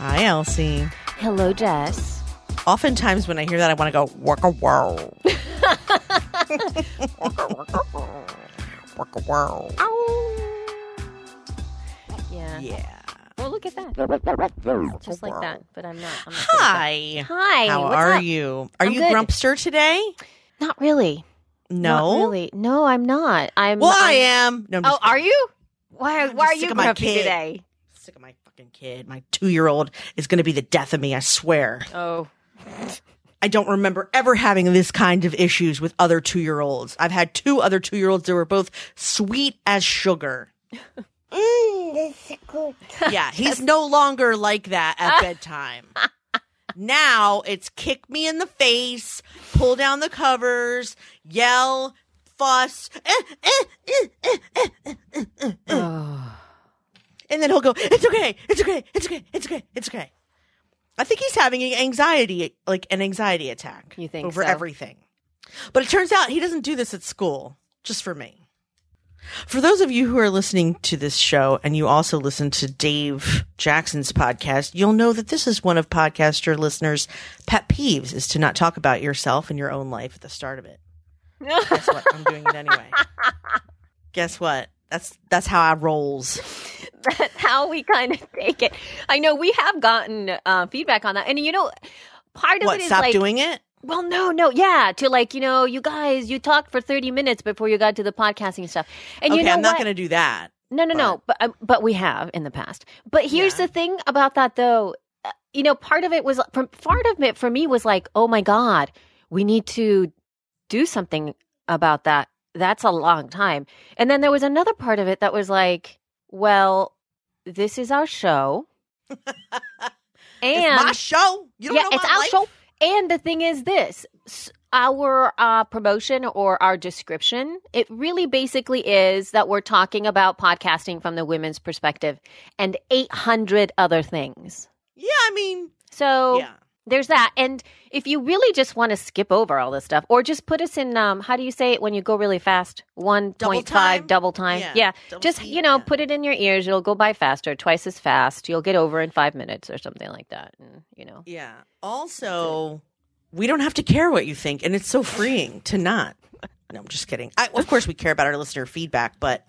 Hi, Elsie. Hello, Jess. Oftentimes when I hear that, I want to go, waka wow. Waka wow. Yeah. Well, look at that. Just like that. But I'm not. Hi. Hi. How what's are up? you? Are I'm you good. Grumpster today? Not really. No. Not really. No, I'm not. I am. No, I'm just are you? Why I'm are just you sick of my grumpy kid. today? Sick of my fucking kid. My 2-year-old is going to be the death of me, I swear. Oh. I don't remember ever having this kind of issues with other 2-year-olds. I've had 2 other 2-year-olds that were both sweet as sugar. That's good. Yeah, he's no longer like that at bedtime. Now it's kick me in the face, pull down the covers, yell, fuss, and then he'll go, it's okay, it's okay, it's okay, it's okay, it's okay. I think he's having an anxiety attack. You think over so? everything. But it turns out he doesn't do this at school, just for me. For those of you who are listening to this show and you also listen to Dave Jackson's podcast, you'll know that this is one of podcaster listeners' pet peeves is to not talk about yourself and your own life at the start of it. Guess what? I'm doing it anyway. Guess what? That's how I rolls. That's how we kind of take it. I know we have gotten feedback on that. And, part of What, it is stop like... doing it? Well, no. Yeah. To you guys, you talked for 30 minutes before you got to the podcasting stuff. And Okay, you know I'm not what? going to do that. No. But we have in the past. But here's the thing about that, though. Part of it for me was like, oh my God, we need to do something about that. That's a long time. And then there was another part of it that was like, well, this is our show. It's my show. You don't know it's my our life? show. And the thing is this, our promotion or our description, it really basically is that we're talking about podcasting from the women's perspective and 800 other things. Yeah, I mean. So Yeah. there's that. And if you really just want to skip over all this stuff or just put us in, how do you say it when you go really fast? 1.5 double time. Yeah. Double Just, speed, yeah. put it in your ears. It'll go by faster, twice as fast. You'll get over in 5 minutes or something like that. And, Yeah. Also, we don't have to care what you think, and it's so freeing to not. No, I'm just kidding. Of course, we care about our listener feedback, but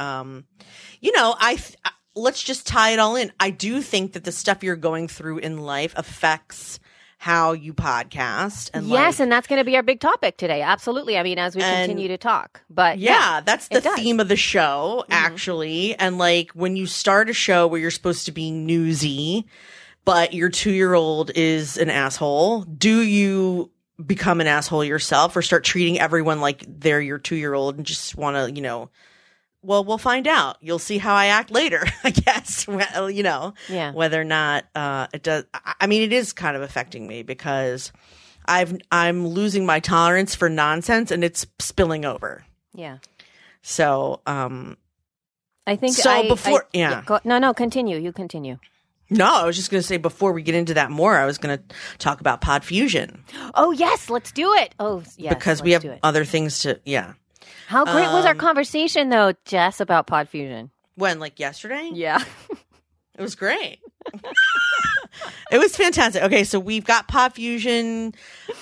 let's just tie it all in. I do think that the stuff you're going through in life affects how you podcast, and yes, and that's going to be our big topic today. Absolutely. I mean, as we continue to talk, but that's the it does. theme of the show, actually. And when you start a show where you're supposed to be newsy, but your 2-year-old is an asshole, do you become an asshole yourself or start treating everyone like they're your 2-year-old and just want to, well, we'll find out. You'll see how I act later, I guess, whether or not it does. I mean, it is kind of affecting me because I'm losing my tolerance for nonsense and it's spilling over. Yeah. So, I think No, continue. You continue. No, I was just going to say before we get into that more, I was going to talk about Podfusion. Oh, yes, let's do it. Oh, yes. Because we have other things to, How great was our conversation, though, Jess, about Podfusion? When, yesterday? Yeah. It was great. It was fantastic. Okay, so we've got Podfusion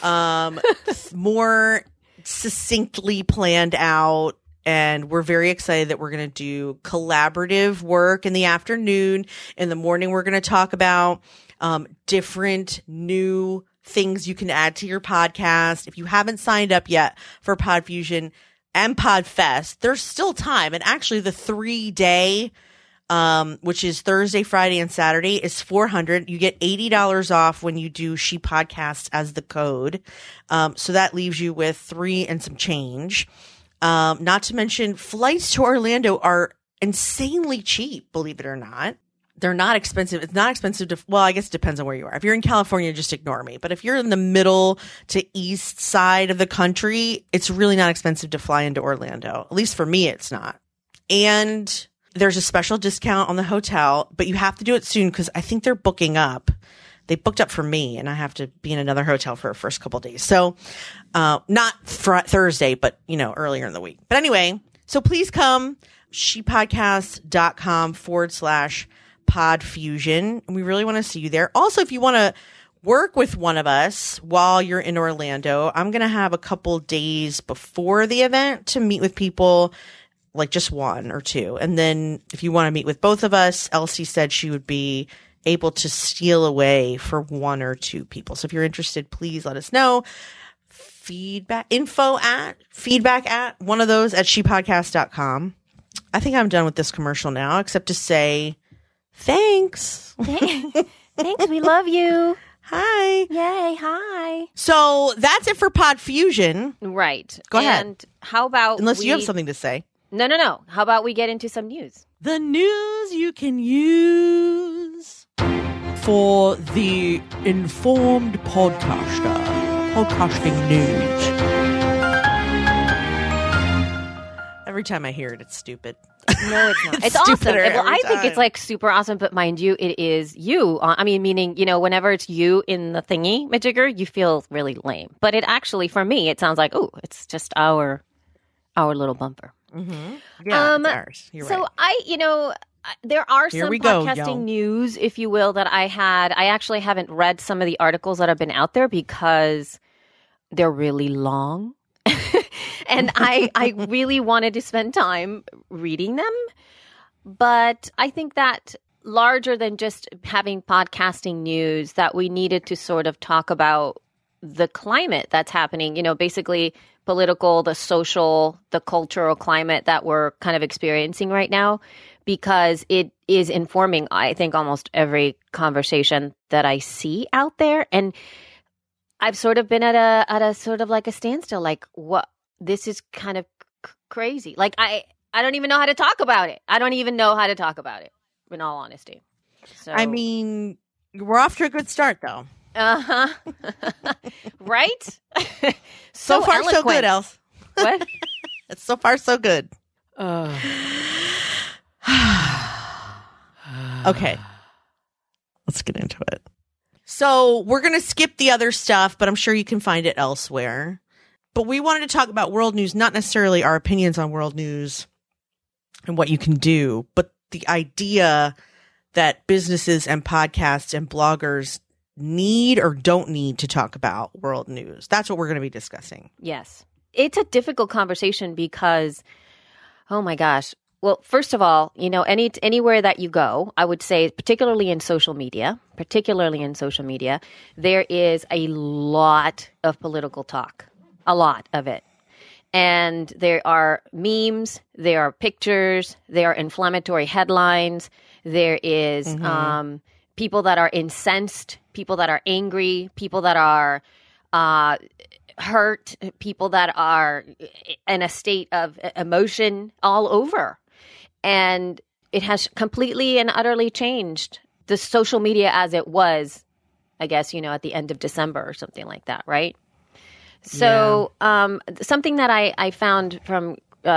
more succinctly planned out. And we're very excited that we're going to do collaborative work in the afternoon. In the morning, we're going to talk about different new things you can add to your podcast. If you haven't signed up yet for Podfusion and Podfest, there's still time. And actually, the 3-day, which is Thursday, Friday, and Saturday, is $400. You get $80 off when you do She Podcasts as the code. So that leaves you with 3 and some change. Not to mention flights to Orlando are insanely cheap, believe it or not. They're not expensive. It's not expensive I guess it depends on where you are. If you're in California, just ignore me. But if you're in the middle to east side of the country, it's really not expensive to fly into Orlando. At least for me, it's not. And there's a special discount on the hotel, but you have to do it soon because I think they're booking up. They booked up for me and I have to be in another hotel for the first couple of days. So, not Thursday, but earlier in the week. But anyway, so please come shepodcast.com/podcast Pod Fusion, and we really want to see you there. Also, if you want to work with one of us while you're in Orlando, I'm going to have a couple days before the event to meet with people, like just one or two. And then if you want to meet with both of us, Elsie said she would be able to steal away for one or two people. So if you're interested, please let us know. Feedback at one of those at shepodcast.com. I think I'm done with this commercial now, except to say thanks. Thanks. We love you. Hi. Yay. Hi. So that's it for Pod Fusion. Right. Go ahead. And how about Unless you have something to say. No. How about we get into some news? The news you can use for the informed podcaster. Podcasting news. Every time I hear it, it's stupid. No, it's not. It's awesome. Well, I think it's like super awesome, but mind you, it is you. I mean, meaning, whenever it's you in the thingy, Majigger, you feel really lame. But it actually, for me, it sounds like, oh, it's just our little bumper. Mm-hmm. Yeah, it's ours. You're so right. There are some podcasting news, if you will, that I had. I actually haven't read some of the articles that have been out there because they're really long. And I really wanted to spend time reading them. But I think that larger than just having podcasting news, that we needed to sort of talk about the climate that's happening, basically political, the social, the cultural climate that we're kind of experiencing right now, because it is informing, I think, almost every conversation that I see out there. And I've sort of been at a sort of like a standstill, like what. This is kind of crazy. Like, I don't even know how to talk about it. I don't even know how to talk about it, in all honesty. So, I mean, we're off to a good start, though. Uh-huh. Right? so far, eloquent. so good, Els. What? It's so far, so good. Okay. Let's get into it. So we're going to skip the other stuff, but I'm sure you can find it elsewhere. But we wanted to talk about world news, not necessarily our opinions on world news and what you can do, but the idea that businesses and podcasts and bloggers need or don't need to talk about world news. That's what we're going to be discussing. Yes. It's a difficult conversation because, oh my gosh. Well, first of all, anywhere that you go, I would say, particularly in social media, there is a lot of political talk. A lot of it. And there are memes, there are pictures, there are inflammatory headlines, there is people that are incensed, people that are angry, people that are hurt, people that are in a state of emotion all over. And it has completely and utterly changed the social media as it was, I guess, at the end of December or something like that, right? So something that I found from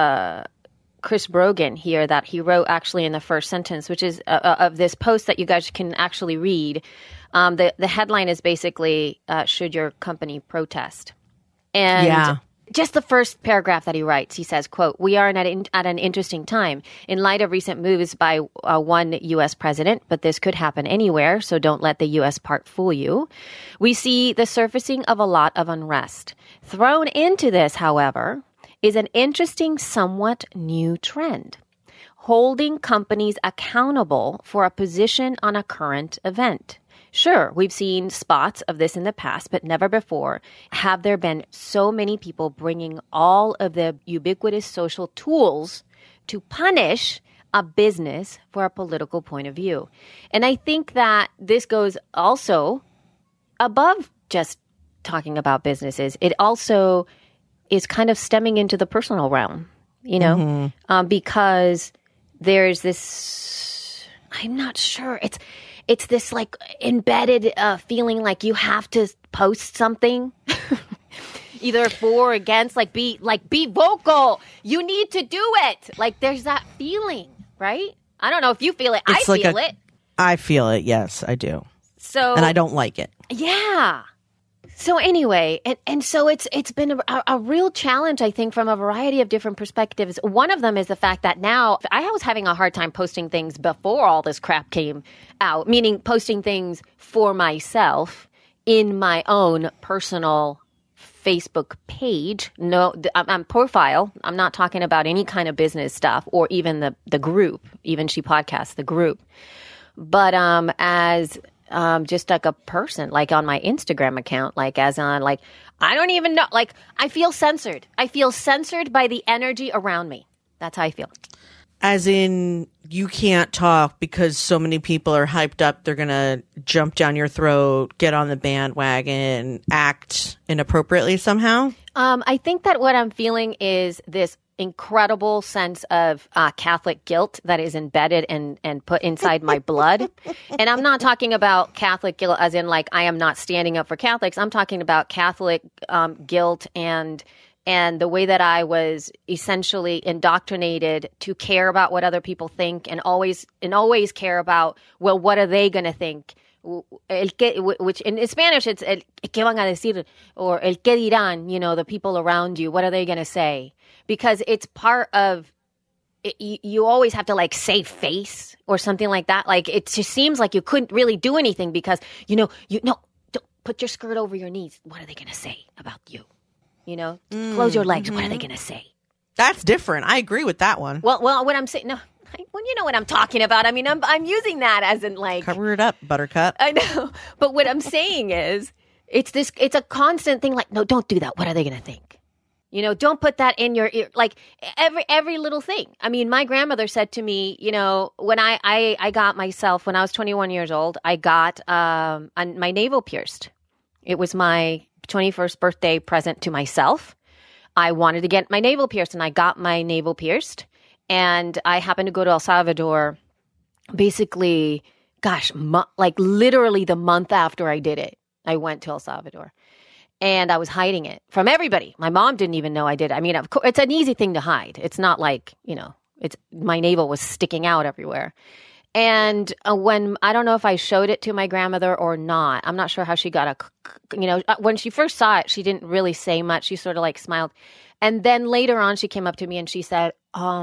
Chris Brogan here that he wrote actually in the first sentence, which is of this post that you guys can actually read. The headline is basically, should your company protest? And just the first paragraph that he writes, he says, quote, "We are at an interesting time in light of recent moves by one U.S. president, but this could happen anywhere, so don't let the U.S. part fool you. We see the surfacing of a lot of unrest. Thrown into this, however, is an interesting, somewhat new trend. Holding companies accountable for a position on a current event. Sure, we've seen spots of this in the past, but never before have there been so many people bringing all of the ubiquitous social tools to punish a business for a political point of view." And I think that this goes also above just talking about businesses. It also is kind of stemming into the personal realm, because there's this, I'm not sure, it's this like embedded feeling like you have to post something either for or against, be vocal. You need to do it. Like there's that feeling, right? I don't know if you feel it. I feel it. I feel it. Yes, I do. So, and I don't like it. Yeah. So anyway, and so it's been a real challenge, I think, from a variety of different perspectives. One of them is the fact that now I was having a hard time posting things before all this crap came out, meaning posting things for myself in my own personal Facebook page. No, I'm profile. I'm not talking about any kind of business stuff or even the group, even She Podcasts, the group. But as just like a person, like on my Instagram account, like as on, like, I don't even know, like, I feel censored. I feel censored by the energy around me. That's how I feel. As in, you can't talk because so many people are hyped up. They're going to jump down your throat, get on the bandwagon, act inappropriately somehow? I think that what I'm feeling is this incredible sense of Catholic guilt that is embedded and put inside my blood. And I'm not talking about Catholic guilt as in like I am not standing up for Catholics. I'm talking about Catholic guilt and the way that I was essentially indoctrinated to care about what other people think and always care about, well, what are they going to think? Which in Spanish it's el que van a decir, or el que dirán, you know, the people around you, what are they going to say? Because it's part of it, you always have to like save face or something like that. Like it just seems like you couldn't really do anything because don't put your skirt over your knees. What are they going to say about you? You know, close your legs. What are they going to say? That's different. I agree with that one. Well, what I'm saying, no. Well, you know what I'm talking about. I mean, I'm using that as in like cover it up, Buttercup. I know, but what I'm saying is, it's a constant thing. Like, no, don't do that. What are they going to think? You know, don't put that in your ear. Like every little thing. I mean, my grandmother said to me, you know, when I got myself when I was 21 years old, I got my navel pierced. It was my 21st birthday present to myself. I wanted to get my navel pierced, and I got my navel pierced. And I happened to go to El Salvador basically, like literally the month after I did it. I went to El Salvador and I was hiding it from everybody. My mom didn't even know I did. I mean, of course, it's an easy thing to hide. It's not like, you know, my navel was sticking out everywhere. And when, I don't know if I showed it to my grandmother or not. I'm not sure how she got when she first saw it, she didn't really say much. She sort of like smiled. And then later on, she came up to me and she said,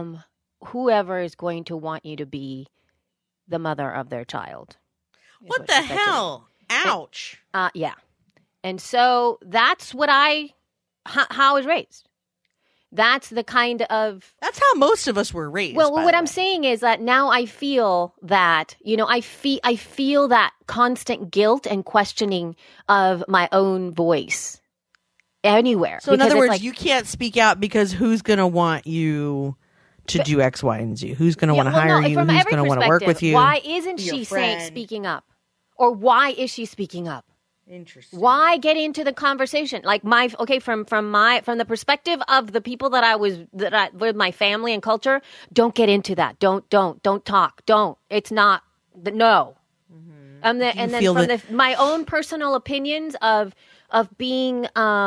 whoever is going to want you to be the mother of their child. What the hell? Ouch. Yeah. And so that's what how I was raised. That's the kind of... That's how most of us were raised. Well, what I'm saying is that now I feel that, you know, I feel that constant guilt and questioning of my own voice anywhere. So in other words, you can't speak out because who's going to want you to do X, Y, and Z? Who's going to want to hire you? Who's going to want to work with you? Why isn't she speaking up? Or why is she speaking up? Interesting. Why get into the conversation? Like from the perspective of the people that I with my family and culture, don't get into that. Don't talk. Don't. It's not no. Mm-hmm. And then from my own personal opinions of being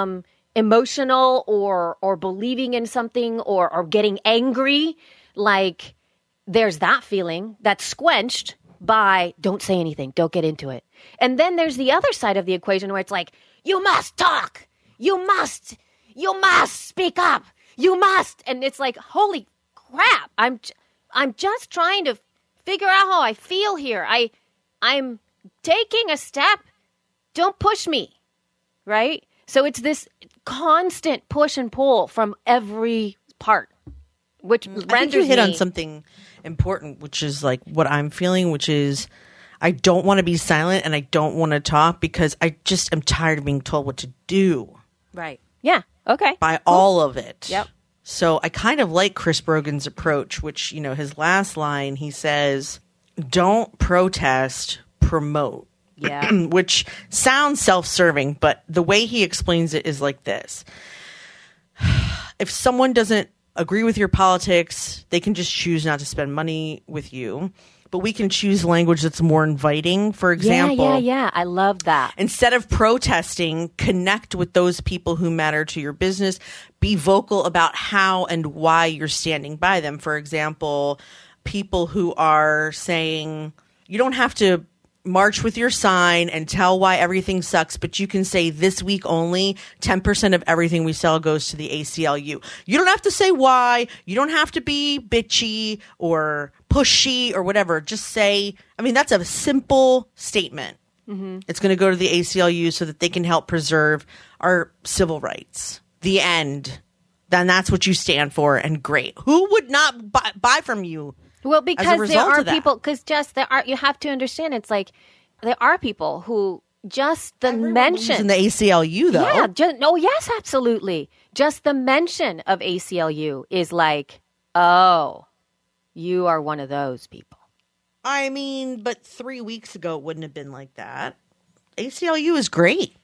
emotional or believing in something or getting angry, like there's that feeling that's squenched by don't say anything, don't get into it. And then there's the other side of the equation where it's like, you must talk, you must speak up, you must. And it's like, holy crap, I'm just trying to figure out how I feel here. I'm taking a step, don't push me, right? So it's this constant push and pull from every part, which renders I think you hit on something important, which is like what I'm feeling, which is I don't want to be silent and I don't want to talk because I just am tired of being told what to do. Right. Yeah. Okay. By all of it. Yep. So I kind of like Chris Brogan's approach, which, you know, his last line, he says, don't protest, promote. Yeah. Which sounds self-serving, but the way he explains it is like this. If someone doesn't agree with your politics, they can just choose not to spend money with you. But we can choose language that's more inviting. For example, yeah. I love that. Instead of protesting, connect with those people who matter to your business. Be vocal about how and why you're standing by them. For example, people who are saying you don't have to march with your sign and tell why everything sucks, but you can say this week only 10% of everything we sell goes to the ACLU. You don't have to say why. You don't have to be bitchy or pushy or whatever. Just say, I mean, that's a simple statement. Mm-hmm. It's going to go to the ACLU so that they can help preserve our civil rights. The end. Then that's what you stand for, and great. Who would not buy from you? Well, because there are people, because just you have to understand, it's like there are people who just the mention in the ACLU though. Yeah, yes, absolutely. Just the mention of ACLU is like, oh, you are one of those people. I mean, but 3 weeks ago it wouldn't have been like that. ACLU is great.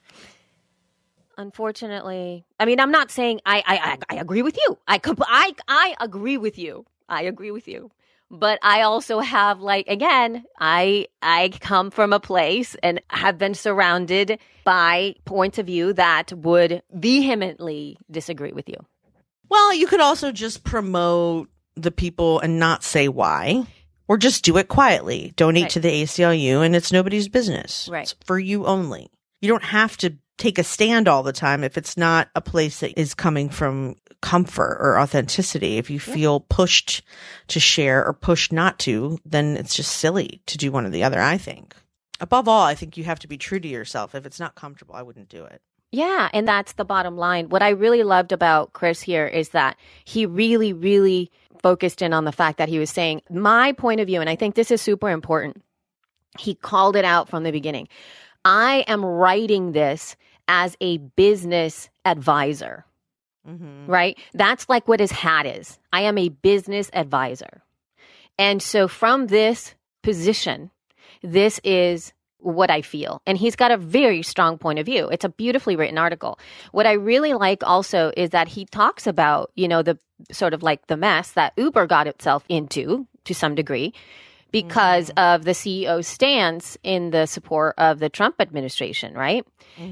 Unfortunately, I mean, I'm not saying I agree with you. I agree with you. I agree with you. But I also have, like, again, I come from a place and have been surrounded by points of view that would vehemently disagree with you. Well, you could also just promote the people and not say why, or just do it quietly. Donate to the ACLU, and it's nobody's business. Right. It's for you only. You don't have to take a stand all the time if it's not a place that is coming from comfort or authenticity. If you feel pushed to share or pushed not to, then it's just silly to do one or the other, I think. Above all, I think you have to be true to yourself. If it's not comfortable, I wouldn't do it. Yeah, and that's the bottom line. What I really loved about Chris here is that he really, really focused in on the fact that he was saying, my point of view, and I think this is super important. He called it out from the beginning. I am writing this as a business advisor, right? That's like what his hat is. I am a business advisor. And so from this position, this is what I feel. And he's got a very strong point of view. It's a beautifully written article. What I really like also is that he talks about, the sort of like the mess that Uber got itself into to some degree because of the CEO's stance in the support of the Trump administration, right?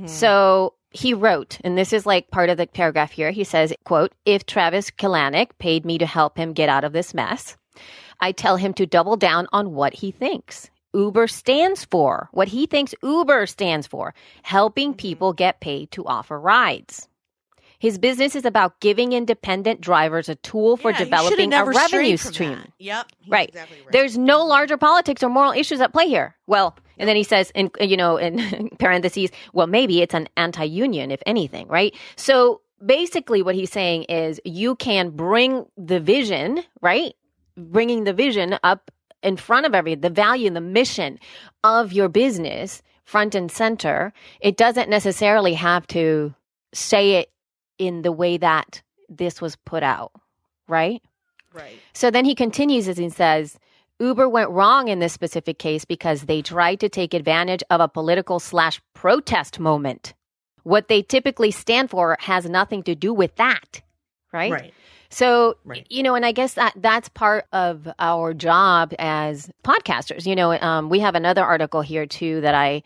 So he wrote, and this is like part of the paragraph here, he says, quote, if Travis Kalanick paid me to help him get out of this mess, I tell him to double down on what he thinks Uber stands for, what he thinks Uber stands for, helping people get paid to offer rides. His business is about giving independent drivers a tool for developing a revenue stream. Yep. Right. Exactly right. There's no larger politics or moral issues at play here. Well, and then he says, in parentheses, well, maybe it's an anti-union, if anything, right? So basically what he's saying is you can bring the vision, right? Bringing the vision up in front of the value and the mission of your business front and center. It doesn't necessarily have to say it in the way that this was put out, right? Right. So then he continues as he says, Uber went wrong in this specific case because they tried to take advantage of a political/protest moment. What they typically stand for has nothing to do with that, right? Right. So, and I guess that's part of our job as podcasters. We have another article here too that I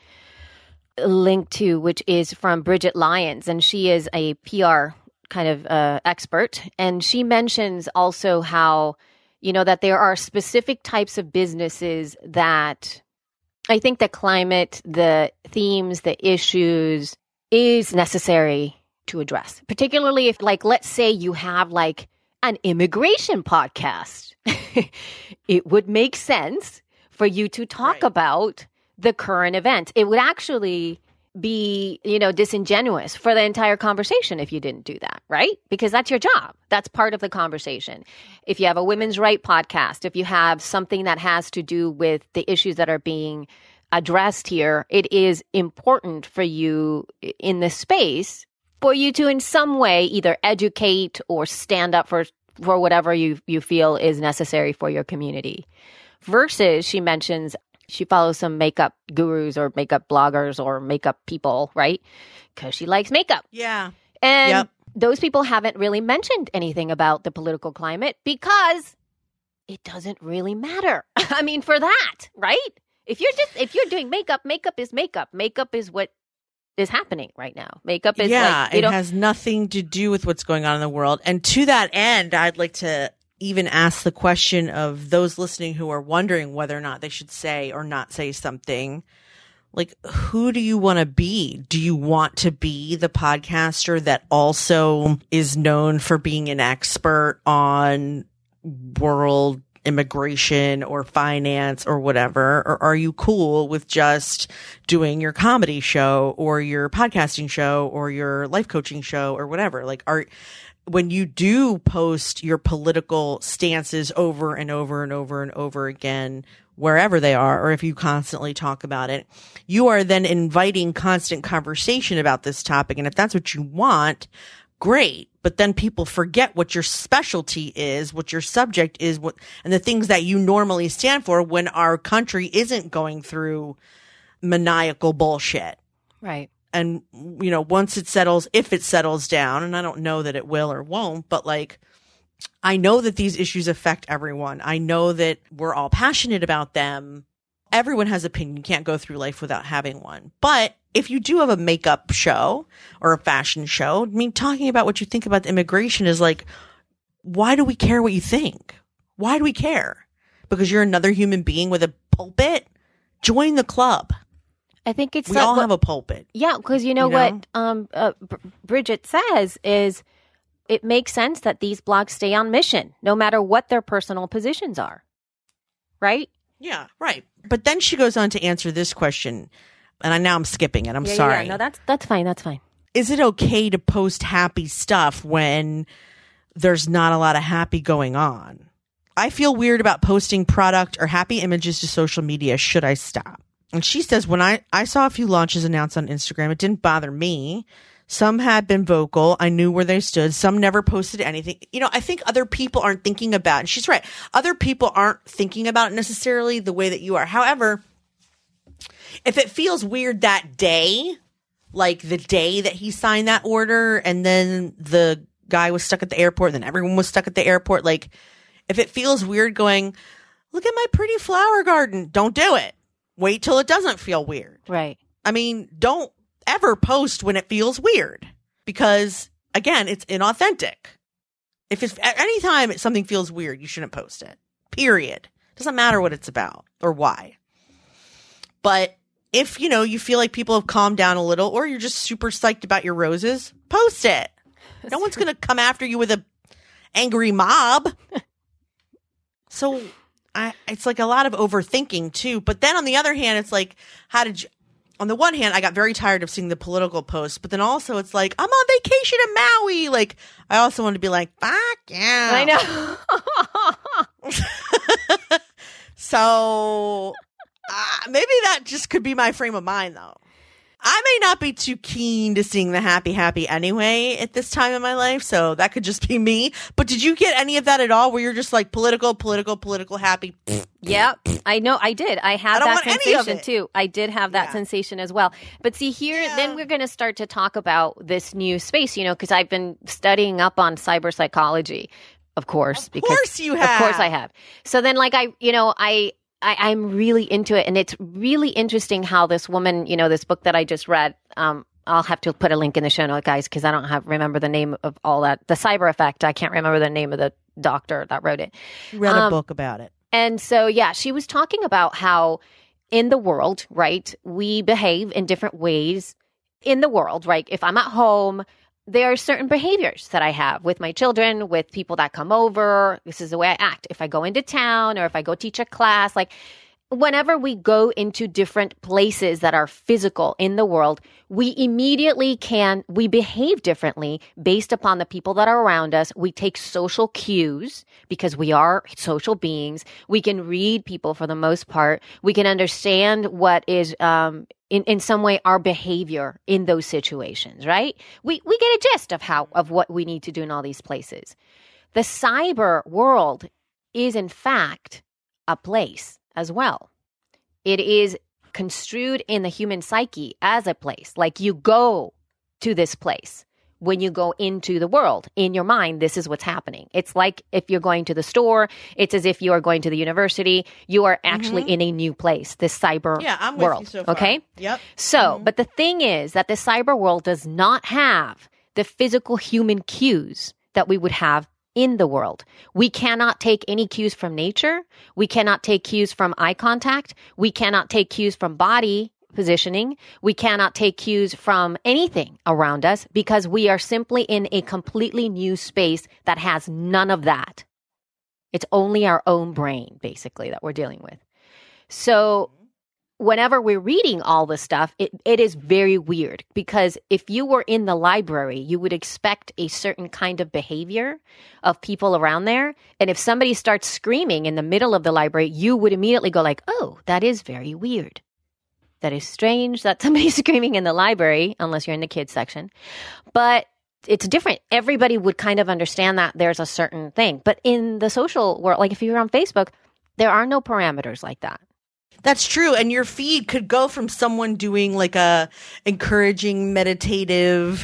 linked to, which is from Bridget Lyons, and she is a PR kind of expert. And she mentions also how, that there are specific types of businesses that I think the climate, the themes, the issues is necessary to address, particularly if, like, let's say you have like an immigration podcast. It would make sense for you to talk about the current event. It would actually be, disingenuous for the entire conversation if you didn't do that, right? Because that's your job. That's part of the conversation. If you have a women's right podcast, if you have something that has to do with the issues that are being addressed here, it is important for you in this space for you to in some way either educate or stand up for whatever you feel is necessary for your community. Versus, she mentions, she follows some makeup gurus or makeup bloggers or makeup people, right? Because she likes makeup. Yeah. And those people haven't really mentioned anything about the political climate because it doesn't really matter. I mean, for that, right? If you're doing makeup, makeup is makeup. Makeup is what is happening right now. Makeup is it has nothing to do with what's going on in the world. And to that end, I'd like to even ask the question of those listening who are wondering whether or not they should say or not say something. Like, who do you want to be? Do you want to be the podcaster that also is known for being an expert on world immigration or finance or whatever? Or are you cool with just doing your comedy show or your podcasting show or your life coaching show or whatever? Like, when you do post your political stances over and over and over and over again, wherever they are, or if you constantly talk about it, you are then inviting constant conversation about this topic. And if that's what you want, great. But then people forget what your specialty is, what your subject is, and the things that you normally stand for when our country isn't going through maniacal bullshit. Right. And, once it settles, if it settles down, and I don't know that it will or won't, but like, I know that these issues affect everyone. I know that we're all passionate about them. Everyone has opinion. You can't go through life without having one. But if you do have a makeup show or a fashion show, I mean, talking about what you think about immigration is like, why do we care what you think? Why do we care? Because you're another human being with a pulpit? Join the club. I think it's we all have a pulpit. Yeah, because what Bridget says is it makes sense that these blogs stay on mission, no matter what their personal positions are. Right? Yeah, right. But then she goes on to answer this question, and I'm skipping it. I'm sorry. Yeah, no, that's fine. That's fine. Is it okay to post happy stuff when there's not a lot of happy going on? I feel weird about posting product or happy images to social media. Should I stop? And she says, when I saw a few launches announced on Instagram, it didn't bother me. Some had been vocal. I knew where they stood. Some never posted anything. I think other people aren't thinking about it. And she's right. Other people aren't thinking about it necessarily the way that you are. However, if it feels weird that day, like the day that he signed that order and then the guy was stuck at the airport and then everyone was stuck at the airport, like if it feels weird going, look at my pretty flower garden, don't do it. Wait till it doesn't feel weird. Right. I mean, don't ever post when it feels weird because, again, it's inauthentic. If it's anytime something feels weird, you shouldn't post it. Period. Doesn't matter what it's about or why. But if, you feel like people have calmed down a little or you're just super psyched about your roses, post it. No one's going to come after you with a angry mob. So it's like a lot of overthinking too. But then on the other hand, it's like, on the one hand, I got very tired of seeing the political posts, but then also it's like, I'm on vacation in Maui. Like, I also want to be like, fuck yeah. I know. So maybe that just could be my frame of mind though. I may not be too keen to seeing the happy anyway at this time in my life. So that could just be me. But did you get any of that at all where you're just like political, happy? Yeah, I know. I did. I had that sensation too. I did have that sensation as well. But see here, then we're going to start to talk about this new space, because I've been studying up on cyber psychology, of course. Of course you have. Of course I have. So then like I'm really into it. And it's really interesting how this woman, this book that I just read, I'll have to put a link in the show note, guys, because I don't remember the name of all that. The Cyber Effect. I can't remember the name of the doctor that wrote it. Read a book about it. And so, she was talking about how in the world, right, we behave in different ways in the world, right? If I'm at home, there are certain behaviors that I have with my children, with people that come over. This is the way I act. If I go into town or if I go teach a class, like whenever we go into different places that are physical in the world, we immediately we behave differently based upon the people that are around us. We take social cues because we are social beings. We can read people for the most part. We can understand what is, in some way, our behavior in those situations, right? We get a gist of what we need to do in all these places. The cyber world is, in fact, a place as well. It is construed in the human psyche as a place. Like you go to this place when you go into the world. In your mind, this is what's happening. It's like if you're going to the store, it's as if you are going to the university. You are actually in a new place, this cyber I'm world. with you so far. Okay? Yep. So, but the thing is that the cyber world does not have the physical human cues that we would have in the world. We cannot take any cues from nature. We cannot take cues from eye contact. We cannot take cues from body positioning. We cannot take cues from anything around us because we are simply in a completely new space that has none of that. It's only our own brain, basically, that we're dealing with. So whenever we're reading all this stuff, it is very weird because if you were in the library, you would expect a certain kind of behavior of people around there. And if somebody starts screaming in the middle of the library, you would immediately go like, oh, that is very weird. That is strange that somebody's screaming in the library, unless you're in the kids section. But it's different. Everybody would kind of understand that there's a certain thing. But in the social world, like if you're on Facebook, there are no parameters like that. That's true. And your feed could go from someone doing like a encouraging meditative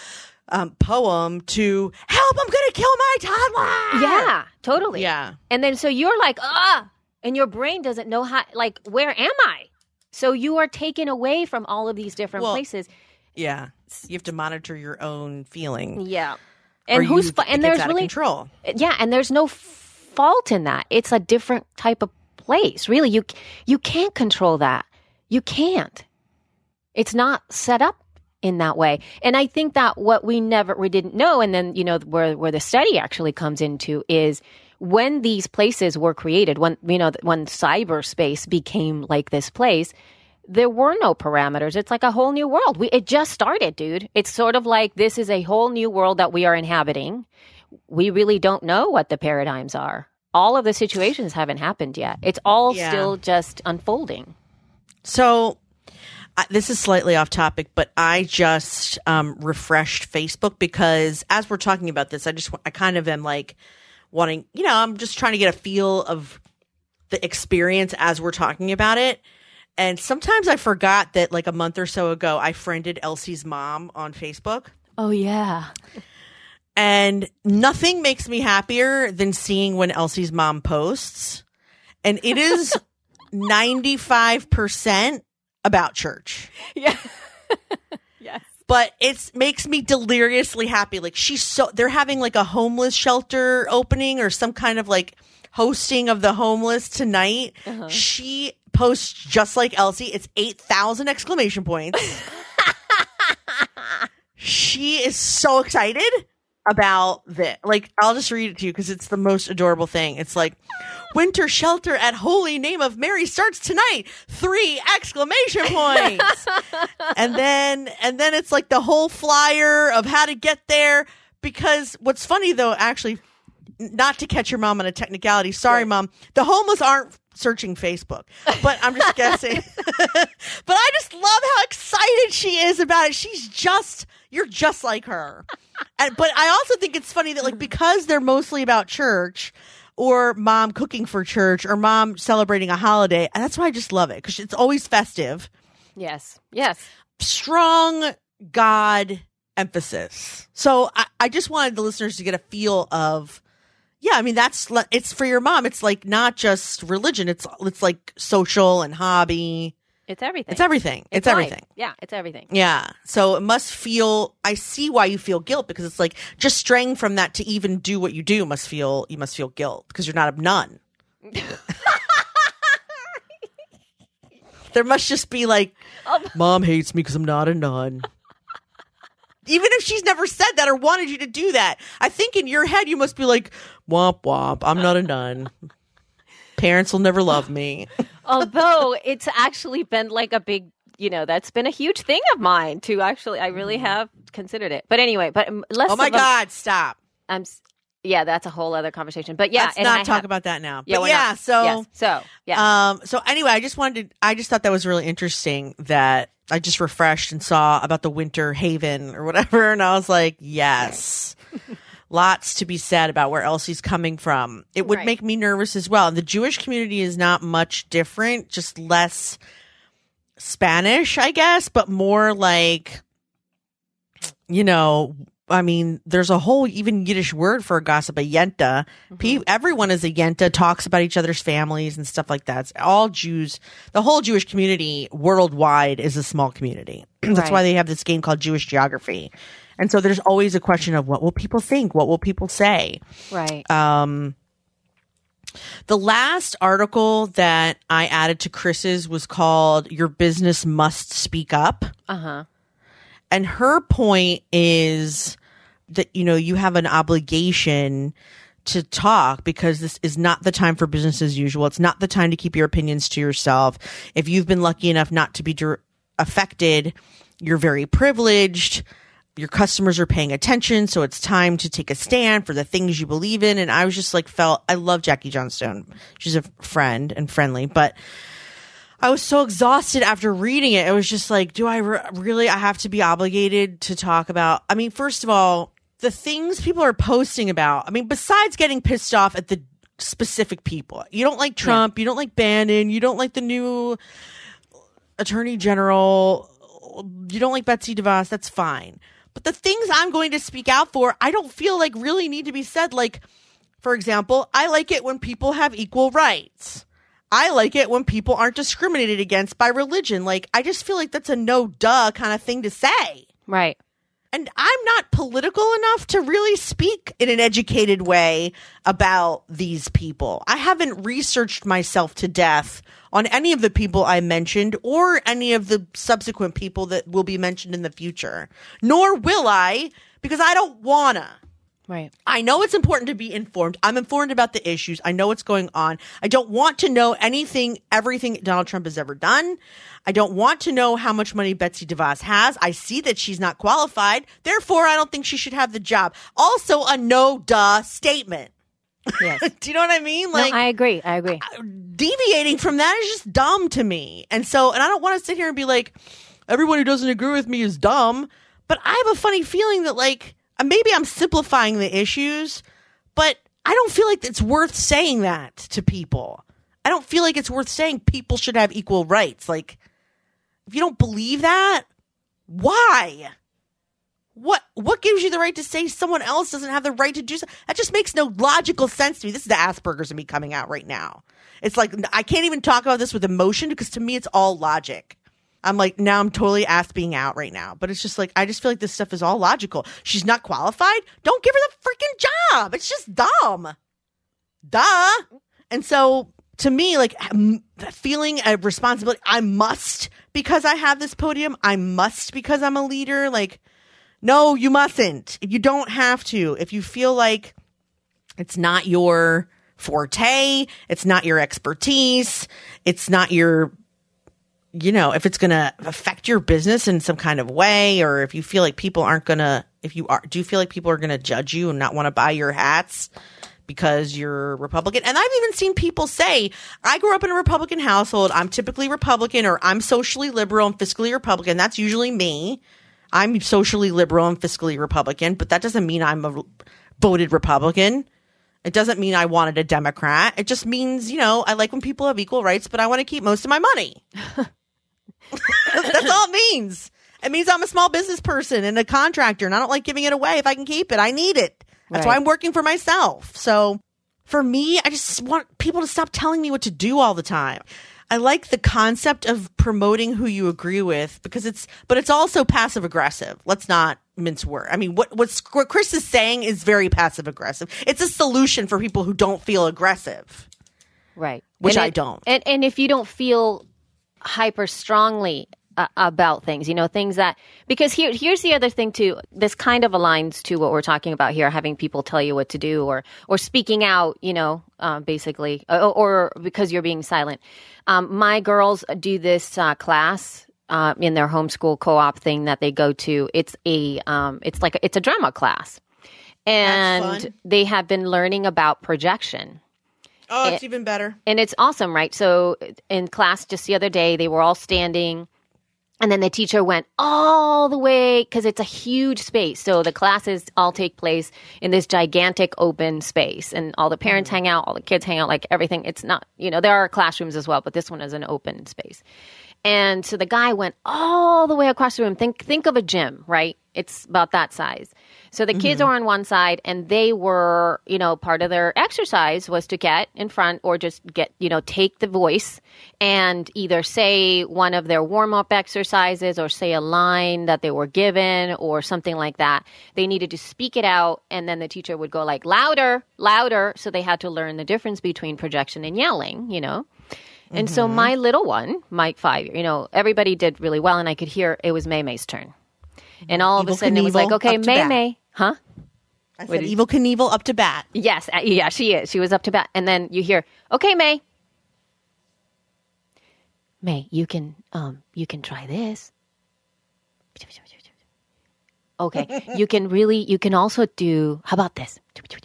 poem to help, I'm going to kill my toddler. Yeah, totally. Yeah. And then so you're like, and your brain doesn't know how, like, where am I? So you are taken away from all of these different places. Yeah. You have to monitor your own feeling. Yeah. And and there's really control. Yeah, and there's no fault in that. It's a different type of place. Really, you can't control that. You can't. It's not set up in that way. And I think that what we didn't know, and then, where the study actually comes into is when these places were created, when cyberspace became like this place, there were no parameters. It's like a whole new world. It just started, dude. It's sort of like this is a whole new world that we are inhabiting. We really don't know what the paradigms are. All of the situations haven't happened yet. It's all still just unfolding. So this is slightly off topic, but I just refreshed Facebook because as we're talking about this, I kind of am like wanting, I'm just trying to get a feel of the experience as we're talking about it. And sometimes I forgot that like a month or so ago, I friended Elsie's mom on Facebook. Oh, yeah. And nothing makes me happier than seeing when Elsie's mom posts. And it is 95% about church. Yeah. Yes. But it makes me deliriously happy. Like they're having like a homeless shelter opening or some kind of like hosting of the homeless tonight. Uh-huh. She posts just like Elsie. It's 8,000 exclamation points. She is so excited about this. Like, I'll just read it to you because it's the most adorable thing. It's like, winter shelter at Holy Name of Mary starts tonight. 3 exclamation points. and then it's like the whole flyer of how to get there. Because what's funny though, actually, not to catch your mom on a technicality. Sorry, right. Mom. The homeless aren't searching Facebook, but I'm just guessing. But I just love how excited she is about it. You're just like her. But I also think it's funny that like, because they're mostly about church or mom cooking for church or mom celebrating a holiday. And that's why I just love it. Cause it's always festive. Yes. Yes. Strong God emphasis. So I just wanted the listeners to get a feel of, yeah, I mean, it's for your mom. It's like not just religion. It's like social and hobby. It's everything. It's everything. It's everything. Yeah, it's everything. Yeah. So it must feel, I see why you feel guilt because it's like just straying from that to even do what you do you must feel guilt because you're not a nun. There must just be like, Mom hates me because I'm not a nun. Even if she's never said that or wanted you to do that, I think in your head you must be like, womp womp, I'm not a nun. Parents will never love me. Although it's actually been like a big, that's been a huge thing of mine to actually, I really have considered it. But anyway, oh my God, stop. Yeah, that's a whole other conversation. But yeah, let's not talk about that now. Yeah, but yeah, so yeah. So anyway, I just thought that was really interesting that I just refreshed and saw about the Winter Haven or whatever, and I was like, yes. Lots to be said about where Elsie's coming from. It would make me nervous as well. The Jewish community is not much different, just less Spanish, I guess, but more like, I mean, there's a whole even Yiddish word for a gossip, a yenta. Mm-hmm. Everyone is a yenta, talks about each other's families and stuff like that. It's all Jews. The whole Jewish community worldwide is a small community. That's why they have this game called Jewish Geography. And so there's always a question of what will people think? What will people say? Right. The last article that I added to Chris's was called Your Business Must Speak Up. Uh-huh. And her point is that, you have an obligation to talk because this is not the time for business as usual. It's not the time to keep your opinions to yourself. If you've been lucky enough not to be affected, you're very privileged. Your customers are paying attention. So it's time to take a stand for the things you believe in. And I was just like, I love Jackie Johnstone. She's a friend and friendly, but I was so exhausted after reading it. It was just like, do I really, I have to be obligated to talk about, first of all, the things people are posting about. Besides getting pissed off at the specific people, you don't like Trump, you don't like Bannon, you don't like the new attorney general, you don't like Betsy DeVos, that's fine. But the things I'm going to speak out for, I don't feel like really need to be said. Like, for example, I like it when people have equal rights. I like it when people aren't discriminated against by religion. Like, I just feel like that's a no duh kind of thing to say. Right. And I'm not political enough to really speak in an educated way about these people. I haven't researched myself to death on any of the people I mentioned or any of the subsequent people that will be mentioned in the future. Nor will I, because I don't wanna. Right. I know it's important to be informed. I'm informed about the issues. I know what's going on. I don't want to know everything Donald Trump has ever done. I don't want to know how much money Betsy DeVos has. I see that she's not qualified. Therefore, I don't think she should have the job. Also, a no-duh statement. Yes. Do you know what I mean? No, I agree. Deviating from that is just dumb to me. And I don't want to sit here and be like, everyone who doesn't agree with me is dumb. But I have a funny feeling that, like, maybe I'm simplifying the issues, but I don't feel like it's worth saying that to people. I don't feel like it's worth saying people should have equal rights. Like, if you don't believe that, why? What gives you the right to say someone else doesn't have the right to do so? That just makes no logical sense to me. This is the Asperger's in me coming out right now. It's like, I can't even talk about this with emotion because to me, it's all logic. I'm like, now I'm totally being out right now. But it's just like, I just feel like this stuff is all logical. She's not qualified. Don't give her the freaking job. It's just dumb. Duh. And so to me, like, feeling a responsibility, I must because I have this podium. I must because I'm a leader. Like, no, you mustn't. You don't have to. If you feel like it's not your forte, it's not your expertise, it's not your, if it's going to affect your business in some kind of way, or if you feel like people aren't going to, do you feel like people are going to judge you and not want to buy your hats because you're Republican? And I've even seen people say, I grew up in a Republican household. I'm typically Republican, or I'm socially liberal and fiscally Republican. That's usually me. I'm socially liberal and fiscally Republican, but that doesn't mean I'm a voted Republican. It doesn't mean I wanted a Democrat. It just means, I like when people have equal rights, but I want to keep most of my money. That's all it means. It means I'm a small business person and a contractor, and I don't like giving it away. If I can keep it, I need it. That's why I'm working for myself. So for me, I just want people to stop telling me what to do all the time. I like the concept of promoting who you agree with because it's also passive aggressive. Let's not mince words. I mean, what Chris is saying is very passive aggressive. It's a solution for people who don't feel aggressive. Right. Which I don't. And if you don't feel hyper strongly about things, things that, because here's the other thing too, this kind of aligns to what we're talking about here, having people tell you what to do or speaking out, basically, or because you're being silent. My girls do this class in their homeschool co-op thing that they go to. It's a drama class, and they have been learning about projection. Oh, it's even better. And it's awesome, right? So in class just the other day, they were all standing, and then the teacher went all the way, because it's a huge space. So the classes all take place in this gigantic open space, and all the parents hang out, all the kids hang out, like everything. It's not, there are classrooms as well, but this one is an open space. And so the guy went all the way across the room. Think of a gym, right? It's about that size. So the kids are on one side, and they were, part of their exercise was to get in front or just take the voice and either say one of their warm-up exercises or say a line that they were given or something like that. They needed to speak it out, and then the teacher would go like, louder, louder. So they had to learn the difference between projection and yelling, And so my little one, Mike 5, everybody did really well, and I could hear it was May May's turn. And all of a sudden, it was like, okay, May, huh? I said Evel Knievel up to bat. Yes, yeah, she is. She was up to bat. And then you hear, okay, May. May, you can try this. Okay, you can also do, how about this?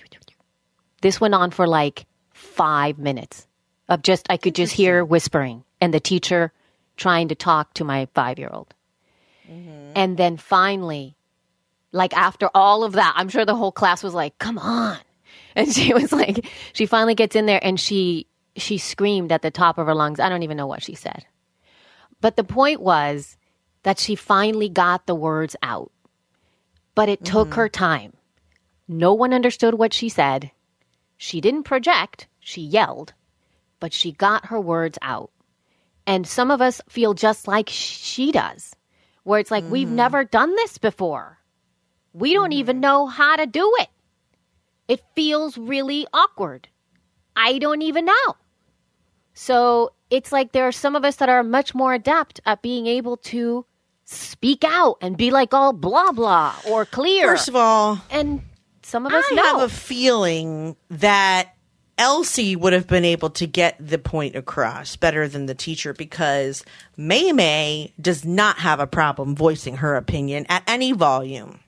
This went on for like 5 minutes of I could just hear whispering and the teacher trying to talk to my 5-year-old. And then finally, like after all of that, I'm sure the whole class was like, come on. And she was like, she finally gets in there and she screamed at the top of her lungs. I don't even know what she said. But the point was that she finally got the words out. But it took her time. No one understood what she said. She didn't project. She yelled. But she got her words out. And some of us feel just like she does. Where it's like, we've never done this before. We don't even know how to do it. It feels really awkward. I don't even know. So it's like there are some of us that are much more adept at being able to speak out and be like all blah, blah or clear. First of all, and some of us I know. have a feeling that Elsie would have been able to get the point across better than the teacher because May May does not have a problem voicing her opinion at any volume.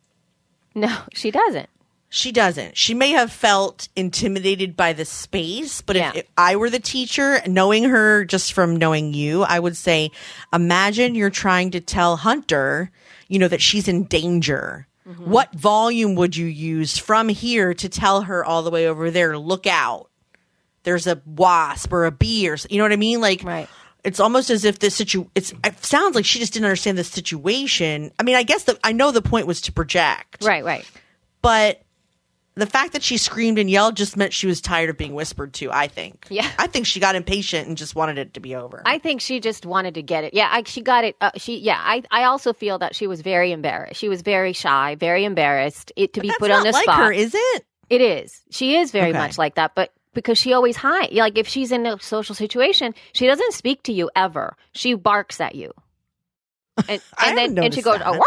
No, she doesn't. She doesn't. She may have felt intimidated by the space, but if I were the teacher, knowing her just from knowing you, I would say, imagine you're trying to tell Hunter, that she's in danger. What volume would you use from here to tell her all the way over there, look out, there's a wasp or a bee or, you know what I mean? Like, right. It's almost as if this it sounds like she just didn't understand the situation. I mean, I guess I know the point was to project. Right. But the fact that she screamed and yelled just meant she was tired of being whispered to, I think. Yeah. I think she got impatient and just wanted it to be over. I think she just wanted to get it. Yeah, she got it. I also feel that she was very embarrassed. She was very shy, very embarrassed to be put on the spot. That's not like her, is it? It is. She is very much like that, but because she always hides. Like if she's in a social situation, she doesn't speak to you ever. She barks at you. And she goes, oh,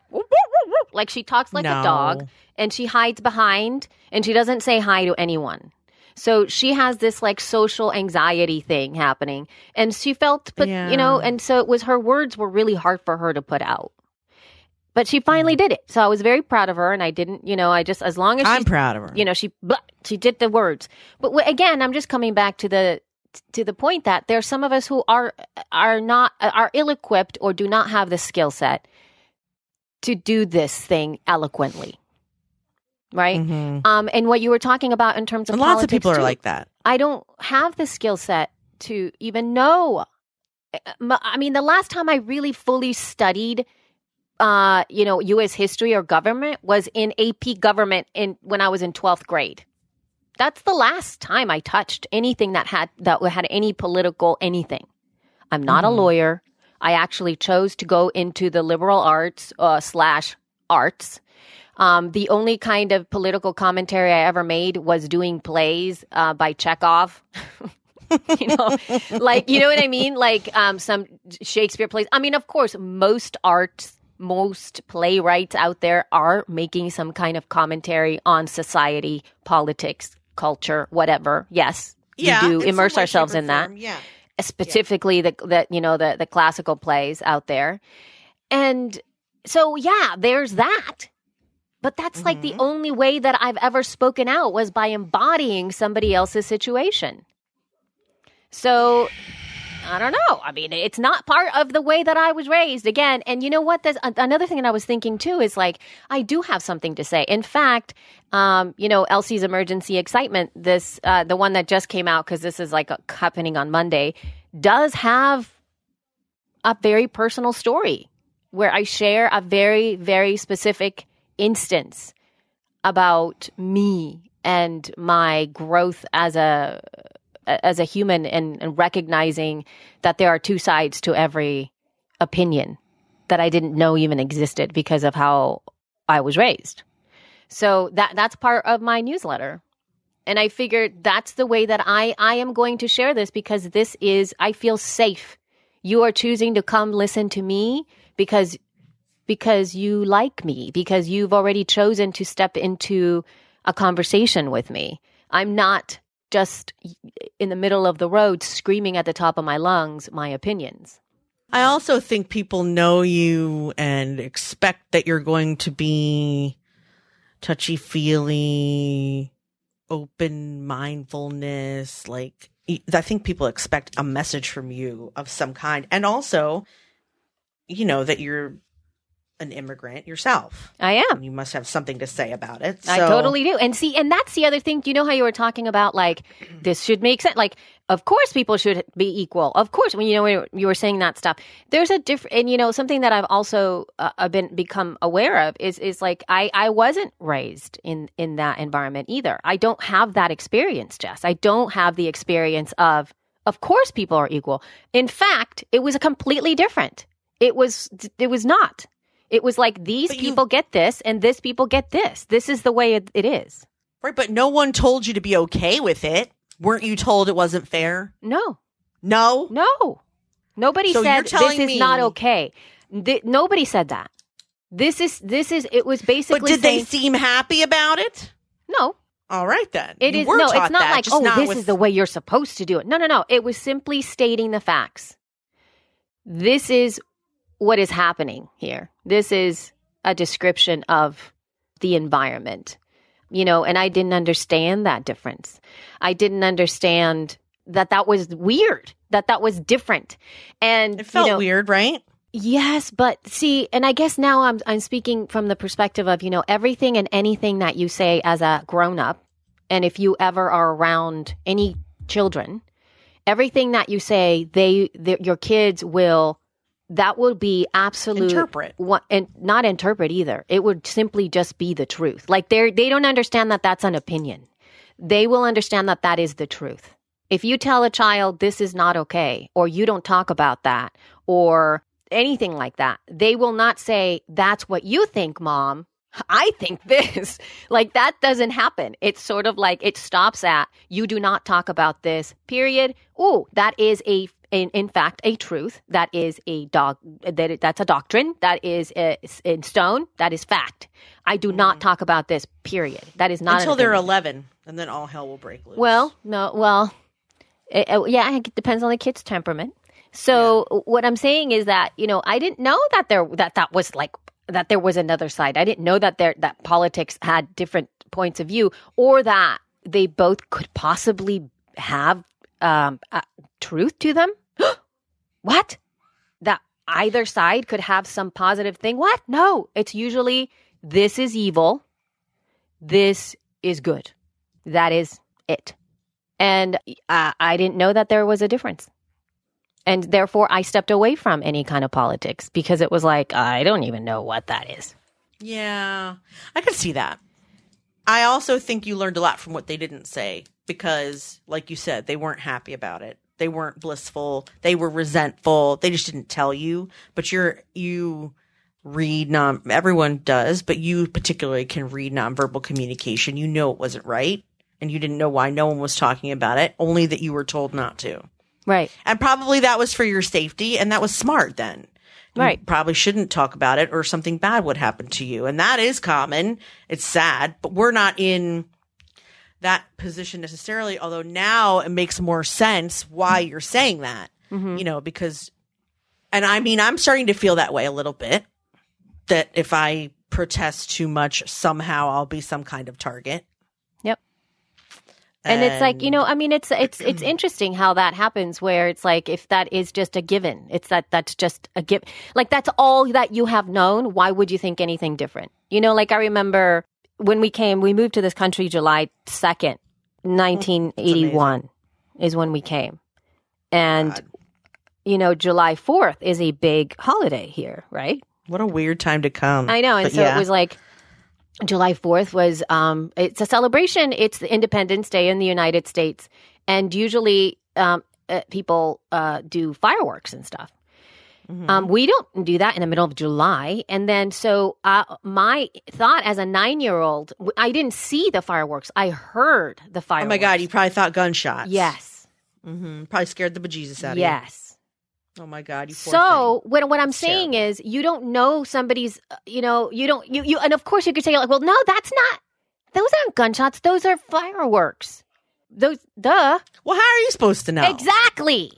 like she talks like a dog, and she hides behind, and she doesn't say hi to anyone. So she has this like social anxiety thing happening, and she felt, and so it was her words were really hard for her to put out. But she finally did it, so I was very proud of her, and I didn't, as long as I'm proud of her. She did the words. But again, I'm just coming back to the point that there are some of us who are ill-equipped or do not have the skill set to do this thing eloquently, right? And what you were talking about in terms of lots of people too, are like that. I don't have the skill set to even know. I mean, the last time I really fully studied, U.S. history or government was in AP government when I was in 12th grade. That's the last time I touched anything that had any political anything. I'm not a lawyer. I actually chose to go into the liberal arts / arts. The only kind of political commentary I ever made was doing plays by Chekhov. You know what I mean? Like some Shakespeare plays. I mean, of course, most playwrights out there are making some kind of commentary on society, politics, culture, whatever. Yes, we do immerse ourselves in that. Yeah. Specifically the classical plays out there. And so, there's that. But that's like the only way that I've ever spoken out was by embodying somebody else's situation. So I don't know. I mean, it's not part of the way that I was raised again. And you know what? There's another thing that I was thinking too is like, I do have something to say. In fact, Elsie's Emergency Excitement, the one that just came out, because this is like happening on Monday, does have a very personal story where I share a very, very specific instance about me and my growth as a human, and recognizing that there are two sides to every opinion that I didn't know even existed because of how I was raised. So that's part of my newsletter. And I figured that's the way that I am going to share this, because I feel safe. You are choosing to come listen to me because you like me, because you've already chosen to step into a conversation with me. I'm not just in the middle of the road screaming at the top of my lungs my opinions. I also think people know you and expect that you're going to be touchy-feely, open mindfulness. Like, I think people expect a message from you of some kind. And also, that you're an immigrant yourself. I am. You must have something to say about it. I totally do. And that's the other thing. Do you know how you were talking about, like, this should make sense? Like, of course people should be equal. Of course, when you were saying that stuff, there's a different, and something that I've also become aware of is like, I wasn't raised in that environment either. I don't have that experience, Jess. I don't have the experience of course people are equal. In fact, it was completely different. It was not. It was like, these people get this and this people get this. This is the way it is. Right, but no one told you to be okay with it. Weren't you told it wasn't fair? No. No? No. Nobody said this is not okay. Nobody said that. It was basically But did they seem happy about it? No. All right, then. It's not like, this is the way you're supposed to do it. No. It was simply stating the facts. This is what is happening here. This is a description of the environment, and I didn't understand that difference. I didn't understand that was weird, that was different. And it felt weird, right? Yes, but see, and I guess now I'm speaking from the perspective of, everything and anything that you say as a grown up. And if you ever are around any children, everything that you say, your kids will, that will be absolute. Interpret. And not interpret either. It would simply just be the truth. Like, they don't understand that that's an opinion. They will understand that that is the truth. If you tell a child this is not okay, or you don't talk about that, or anything like that, they will not say, that's what you think, Mom. I think this. Like, that doesn't happen. It's sort of like, it stops at, you do not talk about this, period. Ooh, that is in fact a truth. That is that's a doctrine. That is in stone. That is fact. I do not talk about this, period. That is not until they're 11, and then all hell will break loose. It depends on the kid's temperament. So what I'm saying is that, I didn't know that there was another side. I didn't know that politics had different points of view, or that they both could possibly have truth to them. What? That either side could have some positive thing? What? No, it's usually, this is evil, this is good. That is it. And I didn't know that there was a difference. And therefore, I stepped away from any kind of politics, because it was like, I don't even know what that is. Yeah, I could see that. I also think you learned a lot from what they didn't say, because, like you said, they weren't happy about it. They weren't blissful. They were resentful. They just didn't tell you. But you read everyone does, but you particularly can read nonverbal communication. You know it wasn't right, and you didn't know why no one was talking about it, only that you were told not to. Right. And probably that was for your safety, and that was smart then. Right. You probably shouldn't talk about it, or something bad would happen to you. And that is common. It's sad, but we're not in that position necessarily, although now it makes more sense why you're saying that, because, and I mean, I'm starting to feel that way a little bit, that if I protest too much, somehow I'll be some kind of target. Yep. And it's like, it's interesting how that happens, where it's like, if that is just a given, that's just a given. Like, that's all that you have known. Why would you think anything different? Like, I remember when we moved to this country July 2nd, 1981 is when we came. And, July 4th is a big holiday here, right? What a weird time to come. I know. And so it was like, July 4th was, it's a celebration. It's the Independence Day in the United States. And usually people do fireworks and stuff. Mm-hmm. We don't do that in the middle of July. And then so my thought as a 9-year-old, I didn't see the fireworks. I heard the fireworks. Oh my God, you probably thought gunshots. Yes. Mm-hmm. Probably scared the bejesus out of you. Yes. Oh my God, you poor So thing. what I'm saying is you don't know somebody's, and of course you could say like, well, no, those aren't gunshots. Those are fireworks. Those, duh. Well, how are you supposed to know? Exactly.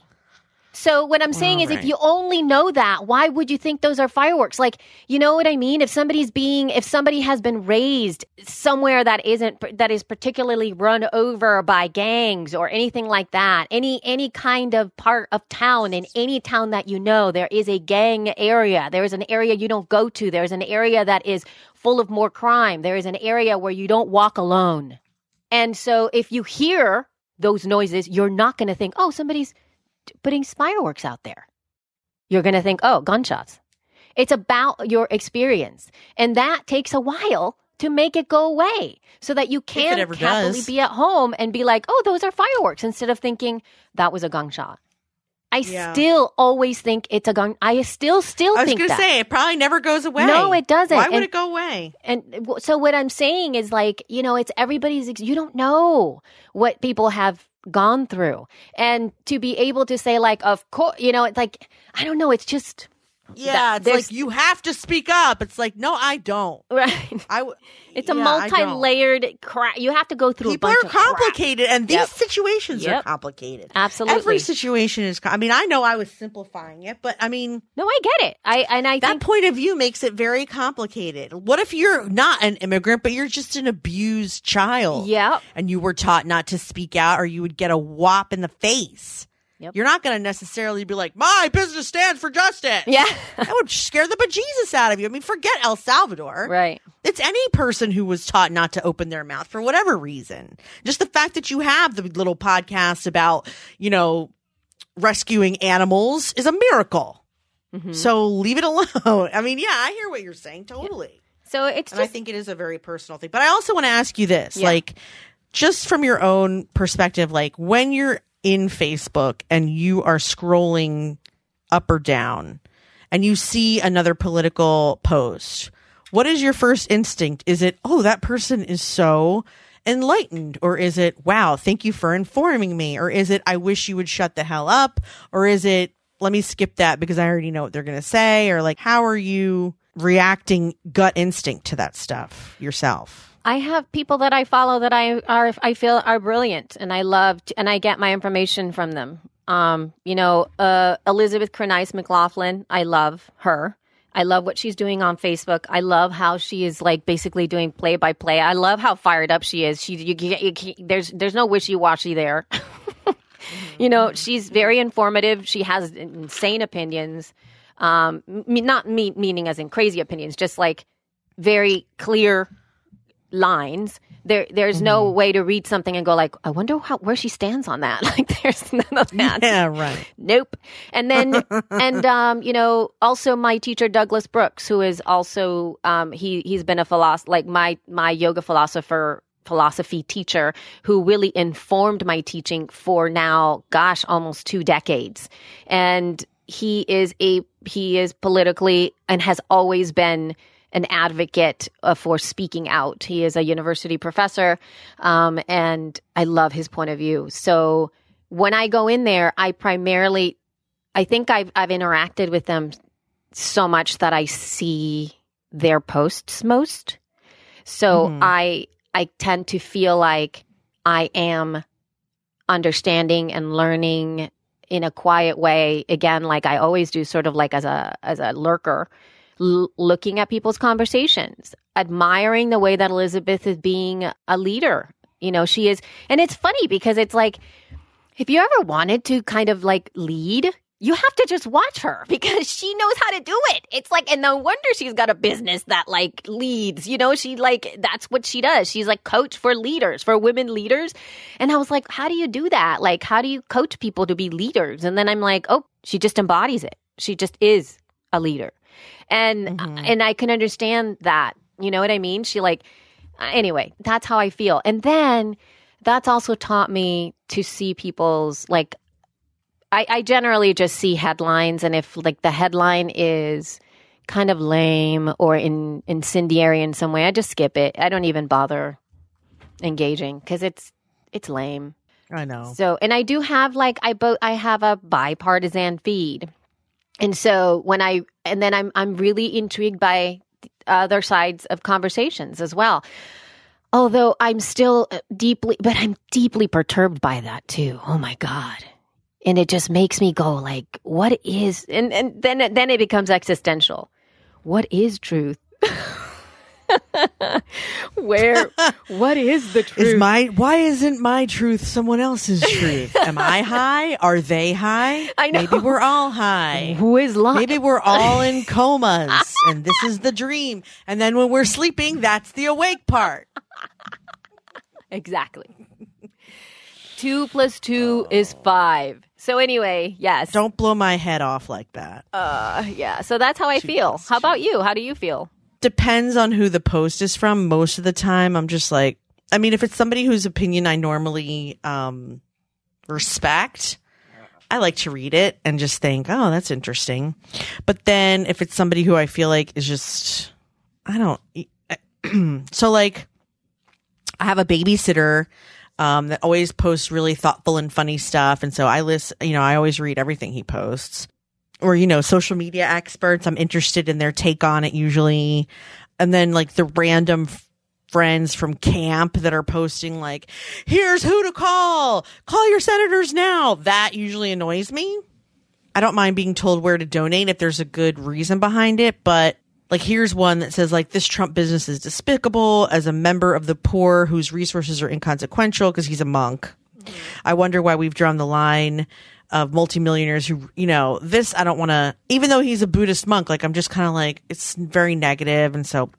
So what I'm saying is if you only know that, why would you think those are fireworks? Like, you know what I mean? If somebody has been raised somewhere that is particularly run over by gangs or anything like that, any kind of part of town, in any town that you know, there is a gang area. There is an area you don't go to. There's an area that is full of more crime. There is an area where you don't walk alone. And so if you hear those noises, you're not going to think, oh, somebody's putting fireworks out there. You're going to think, oh, gunshots. It's about your experience. And that takes a while to make it go away so that you can happily be at home and be like, oh, those are fireworks, instead of thinking that was a gunshot. I still always think it's a gun. I still think that. I was going to say, it probably never goes away. No, it doesn't. Why would it go away? And so what I'm saying is like, it's everybody's, you don't know what people have gone through. And to be able to say like, of course, it's like, I don't know, it's just. Yeah, it's like you have to speak up. It's like, no, I don't. Right. It's a multi-layered crap. You have to go through People a bunch are complicated, and these situations are complicated. Absolutely. Every situation is, I know I was simplifying it, but I mean. No, I get it. I that think point of view makes it very complicated. What if you're not an immigrant, but you're just an abused child? Yeah. And you were taught not to speak out, or you would get a whop in the face. Yep. You're not going to necessarily be like, my business stands for justice. Yeah. That would scare the bejesus out of you. I mean, forget El Salvador. Right. It's any person who was taught not to open their mouth for whatever reason. Just the fact that you have the little podcast about, rescuing animals is a miracle. Mm-hmm. So leave it alone. I mean, yeah, I hear what you're saying. Totally. Yeah. So it's I think it is a very personal thing. But I also want to ask you this, like, just from your own perspective, like when you're in Facebook and you are scrolling up or down and you see another political post, what is your first instinct? Is it, oh, that person is so enlightened? Or is it, wow, thank you for informing me? Or is it, I wish you would shut the hell up? Or is it, let me skip that because I already know what they're going to say? Or like, how are you reacting gut instinct to that stuff yourself? I have people that I follow that I feel are brilliant, and I love, and I get my information from them. Elizabeth Crenice McLaughlin, I love her. I love what she's doing on Facebook. I love how she is like basically doing play by play. I love how fired up she is. There's no wishy-washy there. She's very informative. She has insane opinions. Not meaning as in crazy opinions, just like very clear lines. There's no way to read something and go like, I wonder where she stands on that. Like there's none of that. Yeah, right. Nope. And then also my teacher Douglas Brooks, who is also he's been a philosopher, like my yoga philosophy teacher, who really informed my teaching for now, almost 2 decades. And he is politically and has always been an advocate for speaking out. He is a university professor, and I love his point of view. So when I go in there, I think I've interacted with them so much that I see their posts most. So I tend to feel like I am understanding and learning in a quiet way. Again, like I always do, sort of like as a lurker, looking at people's conversations, admiring the way that Elizabeth is being a leader. She is. And it's funny because it's like, if you ever wanted to kind of like lead, you have to just watch her because she knows how to do it. It's like, and no wonder she's got a business that like leads, she like, that's what she does. She's like coach for leaders, for women leaders. And I was like, how do you do that? Like, how do you coach people to be leaders? And then I'm like, oh, she just embodies it. She just is a leader. And I can understand that You know what I mean? She like, anyway, that's how I feel. And then that's also taught me to see people's like, I generally just see headlines. And if like the headline is kind of lame or incendiary in some way, I just skip it. I don't even bother engaging because it's lame. I know. So, and I do have like, I have a bipartisan feed. And so I'm really intrigued by other sides of conversations as well. Although I'm deeply perturbed by that too. Oh my God. And it just makes me go like, what is, and then it becomes existential. What is truth? What is the truth? Why isn't my truth someone else's truth? Am I high? Are they high? I know. Maybe we're all high. Who is lying? Maybe we're all in comas and this is the dream. And then when we're sleeping, that's the awake part. Exactly. 2 + 2 is 5. So anyway, yes. Don't blow my head off like that. Yeah. So that's how I feel. How about you? How do you feel? Depends on who the post is from. Most of the time, I'm just like, I mean, if it's somebody whose opinion I normally respect, I like to read it and just think, oh, that's interesting. But then if it's somebody who I feel like is just, so like, I have a babysitter that always posts really thoughtful and funny stuff. And so I always read everything he posts. Or, social media experts, I'm interested in their take on it usually. And then like the random friends from camp that are posting like, here's who to call your senators now. That usually annoys me. I don't mind being told where to donate if there's a good reason behind it. But like, here's one that says like, this Trump business is despicable as a member of the poor whose resources are inconsequential because he's a monk. Mm-hmm. I wonder why we've drawn the line of multimillionaires who, this, I don't want to, even though he's a Buddhist monk, like, I'm just kind of like, it's very negative. And so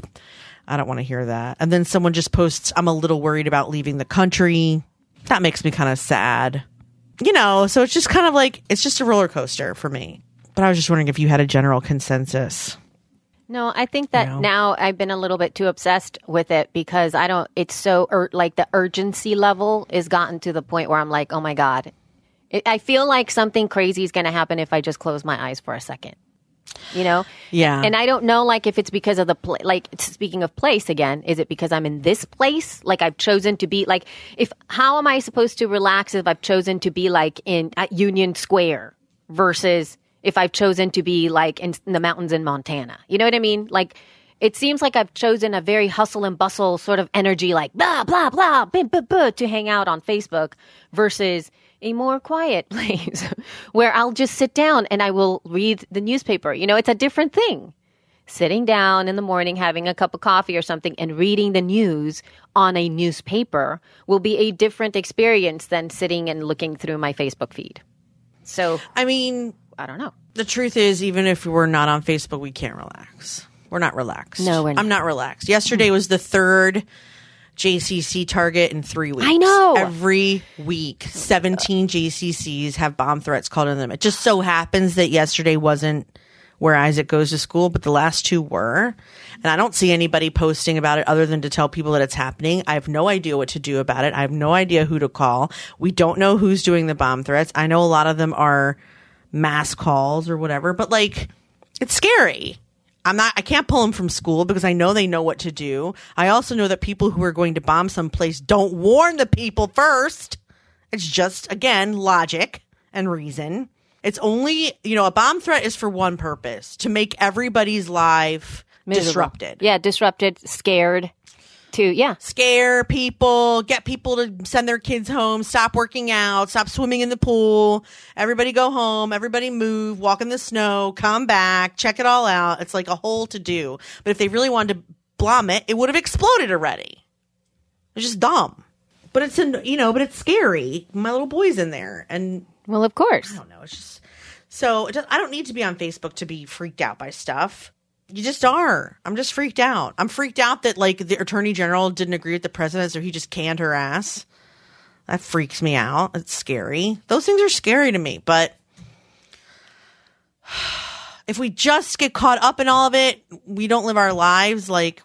I don't want to hear that. And then someone just posts, I'm a little worried about leaving the country. That makes me kind of sad, so it's just kind of like, it's just a roller coaster for me. But I was just wondering if you had a general consensus. No, I think that now I've been a little bit too obsessed with it because it's so, like the urgency level is gotten to the point where I'm like, oh my God. I feel like something crazy is going to happen if I just close my eyes for a second, Yeah. And I don't know, like, if it's because of like, speaking of place again, is it because I'm in this place? Like, I've chosen to be like, how am I supposed to relax if I've chosen to be like at Union Square versus if I've chosen to be like in the mountains in Montana? You know what I mean? Like, it seems like I've chosen a very hustle and bustle sort of energy, like blah, blah, blah, to hang out on Facebook versus a more quiet place where I'll just sit down and I will read the newspaper. It's a different thing. Sitting down in the morning, having a cup of coffee or something and reading the news on a newspaper will be a different experience than sitting and looking through my Facebook feed. So, I mean, I don't know. The truth is, even if we're not on Facebook, we can't relax. We're not relaxed. No, we're not. I'm not relaxed. Yesterday was the third JCC target in 3 weeks. I know. Every week, 17 JCCs have bomb threats called on them. It just so happens that yesterday wasn't where Isaac goes to school, but the last 2 were. And I don't see anybody posting about it other than to tell people that it's happening. I have no idea what to do about it. I have no idea who to call. We don't know who's doing the bomb threats. I know a lot of them are mass calls or whatever, but like, it's scary. I can't pull them from school because I know they know what to do. I also know that people who are going to bomb someplace don't warn the people first. It's just, again, logic and reason. It's only, a bomb threat is for one purpose, to make everybody's life disrupted. Yeah, disrupted, scared. Scare people, get people to send their kids home, stop working out, stop swimming in the pool, everybody go home, everybody move, walk in the snow, come back, check it all out. It's like a whole to do. But if they really wanted to bomb it, it would have exploded already. It's just dumb. But it's but it's scary. My little boy's in there, and well, of course. I don't know. It's just so I don't need to be on Facebook to be freaked out by stuff. You just are. I'm just freaked out. I'm freaked out that like the attorney general didn't agree with the president, so he just canned her ass. That freaks me out. It's scary. Those things are scary to me, but if we just get caught up in all of it, we don't live our lives. Like,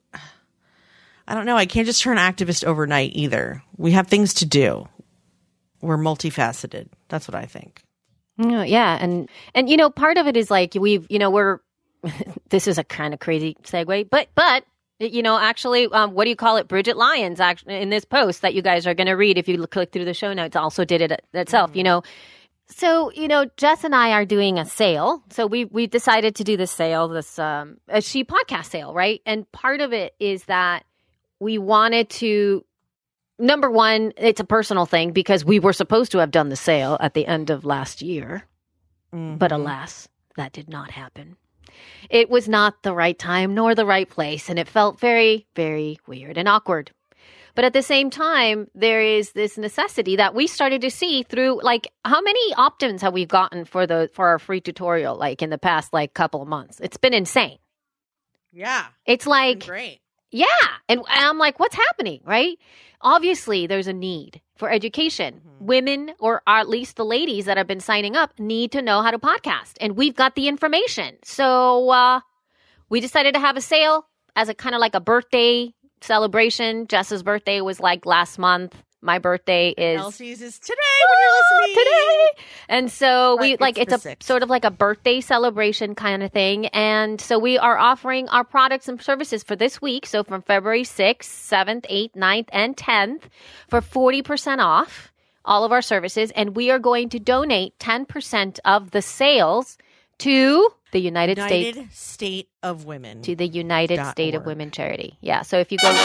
I don't know. I can't just turn activist overnight either. We have things to do. We're multifaceted. That's what I think. Yeah. And part of it is like we're, this is a kind of crazy segue, but actually, what do you call it? Bridget Lyons actually in this post that you guys are going to read, if you click through the show notes, also did it itself, So, Jess and I are doing a sale. So we decided to do this sale, a She podcast sale, right? And part of it is that we wanted to, number one, it's a personal thing because we were supposed to have done the sale at the end of last year. Mm-hmm. But alas, that did not happen. It was not the right time nor the right place. And it felt very, very weird and awkward. But at the same time, there is this necessity that we started to see through, like, how many opt-ins have we gotten for our free tutorial, like, in the past, like, couple of months? It's been insane. Yeah. It's like, great. Yeah. And I'm like, what's happening, right? Obviously, there's a need for education. Mm-hmm. Women, or at least the ladies that have been signing up, need to know how to podcast. And we've got the information. So we decided to have a sale as a kind of like a birthday celebration. Jess's birthday was like last month. My birthday is Elsie's is today when you're listening. Today. And so right, it's a 6th. Sort of like a birthday celebration kind of thing. And so we are offering our products and services for this week. So from February 6th, 7th, 8th, 9th, and 10th for 40% off all of our services. And we are going to donate 10% of the sales to the United State of Women. To the United State of Women charity. Yeah. So if you go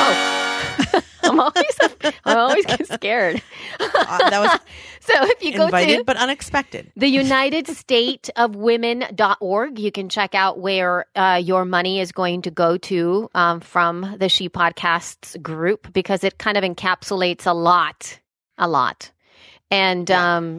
to I always get scared. That was so if you invited go to but unexpected. The United State of Women.org, you can check out where your money is going to go to from the She Podcasts group, because it kind of encapsulates a lot. And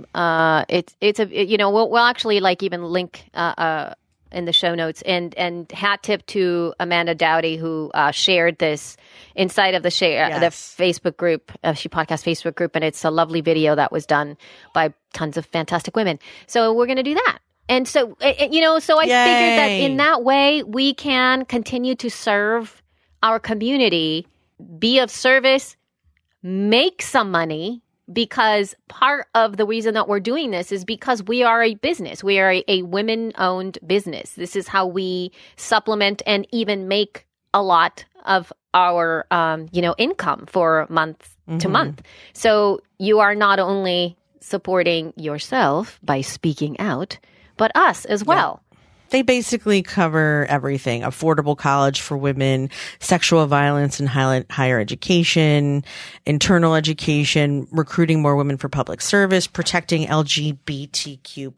we'll actually like even link in the show notes, and hat tip to Amanda Dowdy, who shared this inside of the Facebook group, She Podcast Facebook group, and it's a lovely video that was done by tons of fantastic women. So we're going to do that. And so, so I figured that in that way we can continue to serve our community, be of service, make some money. Because part of the reason that we're doing this is because we are a business. We are a women-owned business. This is how we supplement and even make a lot of our, income for month to month. So you are not only supporting yourself by speaking out, but us as well. They basically cover everything: affordable college for women, sexual violence and higher education, internal education, recruiting more women for public service, protecting LGBTQ+,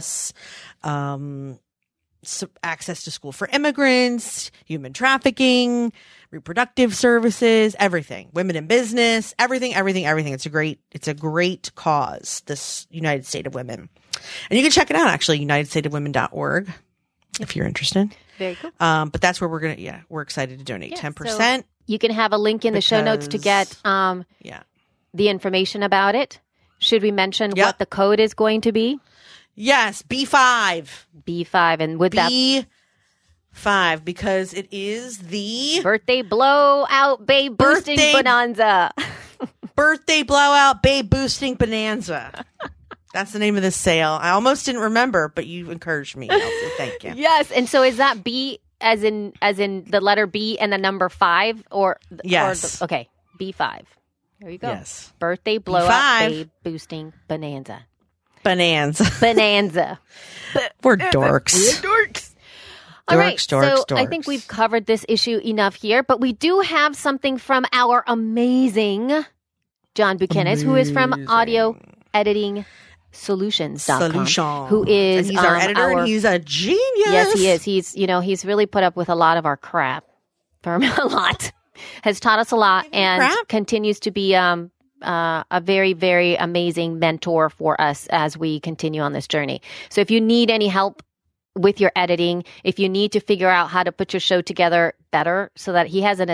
access to school for immigrants, human trafficking, reproductive services, everything, women in business, everything. It's a great cause, this United State of Women. And you can check it out, actually, unitedstateofwomen.org. If you're interested. Very cool. But that's where we're excited to donate 10%. So you can have a link in the show notes to get the information about it. Should we mention what the code is going to be? Yes, B5. B5. And with that B5, because it is the birthday blowout babe boosting bonanza. Birthday blowout babe boosting bonanza. That's the name of the sale. I almost didn't remember, but you encouraged me, Elsie. Thank you. Yes. And so is that B as in the letter B and the number 5? Yes. Okay. B5. There you go. Yes. Birthday blowout babe boosting bonanza. Bonanza. We're dorks. All right. So I think we've covered this issue enough here, but we do have something from our amazing John Buchanan, who is from Audio Editing Solutions.com, who is he's our editor and he's a genius. Yes, he is. He's really put up with a lot of our crap for a lot. Has taught us a lot and continues to be a very, very amazing mentor for us as we continue on this journey. So if you need any help with your editing, if you need to figure out how to put your show together better so that he has an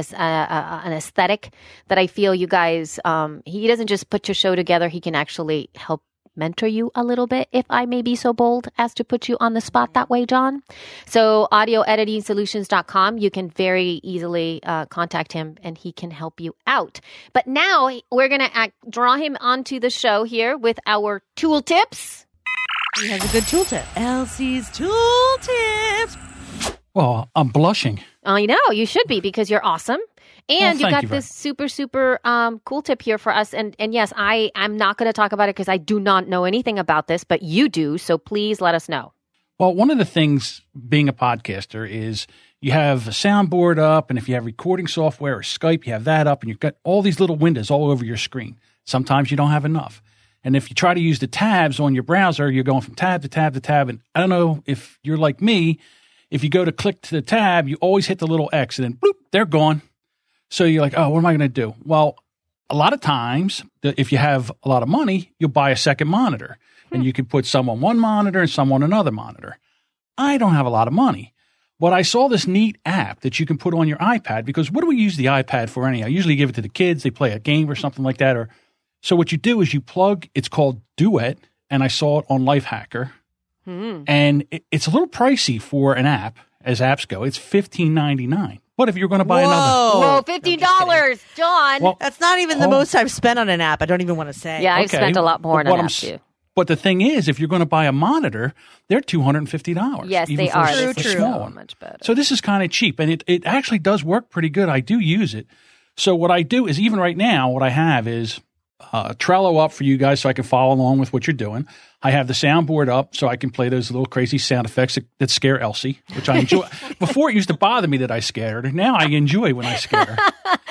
aesthetic that I feel you guys, he doesn't just put your show together, he can actually help mentor you a little bit, if I may be so bold as to put you on the spot that way, John. So audioeditingsolutions.com, you can very easily contact him and he can help you out. But now we're going to draw him onto the show here with our tool tips. He has a good tool tip. Elsie's tool tips. Well, I'm blushing. I know, you should be because you're awesome. And you got this super, super cool tip here for us. And yes, I'm not going to talk about it because I do not know anything about this, but you do. So please let us know. Well, one of the things being a podcaster is you have a soundboard up, and if you have recording software or Skype, you have that up, and you've got all these little windows all over your screen. Sometimes you don't have enough. And if you try to use the tabs on your browser, you're going from tab to tab to tab. And I don't know if you're like me, if you go to click to the tab, you always hit the little X, and then bloop, they're gone. So you're like, oh, what am I going to do? Well, a lot of times, if you have a lot of money, you'll buy a second monitor. And you can put some on one monitor and some on another monitor. I don't have a lot of money. But I saw this neat app that you can put on your iPad, because what do we use the iPad for anyhow? I usually give it to the kids. They play a game or something like that. So what you do is you plug, it's called Duet, and I saw it on Lifehacker. And it's a little pricey for an app, as apps go. It's $15.99. But if you're going to buy another... Whoa, $15, John. Well, that's not even the most I've spent on an app. I don't even want to say. Yeah, I've spent a lot more on an app too. But the thing is, if you're going to buy a monitor, they're $250. Yes, they are. A small one. Much better. So this is kind of cheap, and it actually does work pretty good. I do use it. So what I do is, even right now, what I have is Trello up for you guys so I can follow along with what you're doing. I have the soundboard up so I can play those little crazy sound effects that scare Elsie, which I enjoy. Before it used to bother me that I scared her. Now I enjoy when I scare her.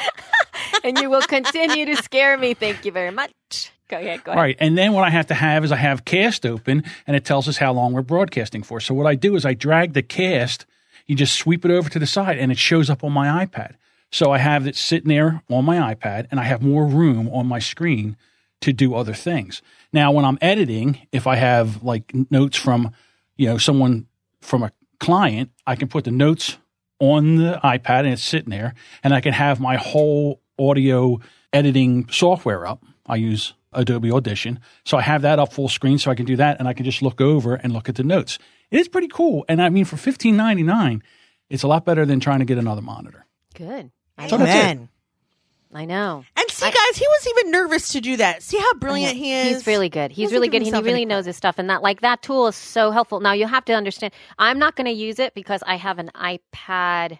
And you will continue to scare me. Thank you very much. Go ahead. All right. And then what I have to have is I have Cast open, and it tells us how long we're broadcasting for. So what I do is I drag the Cast, you just sweep it over to the side, and it shows up on my iPad. So I have it sitting there on my iPad, and I have more room on my screen to do other things. Now, when I'm editing, if I have like notes from, someone from a client, I can put the notes on the iPad and it's sitting there, and I can have my whole audio editing software up. I use Adobe Audition. So I have that up full screen so I can do that, and I can just look over and look at the notes. It is pretty cool. And I mean, for $15.99, it's a lot better than trying to get another monitor. Good. So that's it. I know. And see, guys, he was even nervous to do that. See how brilliant he is? He's really good. He's really good. He really knows his stuff. And that tool is so helpful. Now, you have to understand, I'm not going to use it because I have an iPad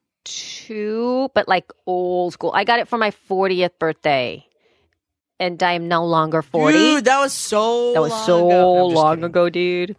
2, but like old school. I got it for my 40th birthday. And I'm no longer 40. Dude, that was so long ago, dude.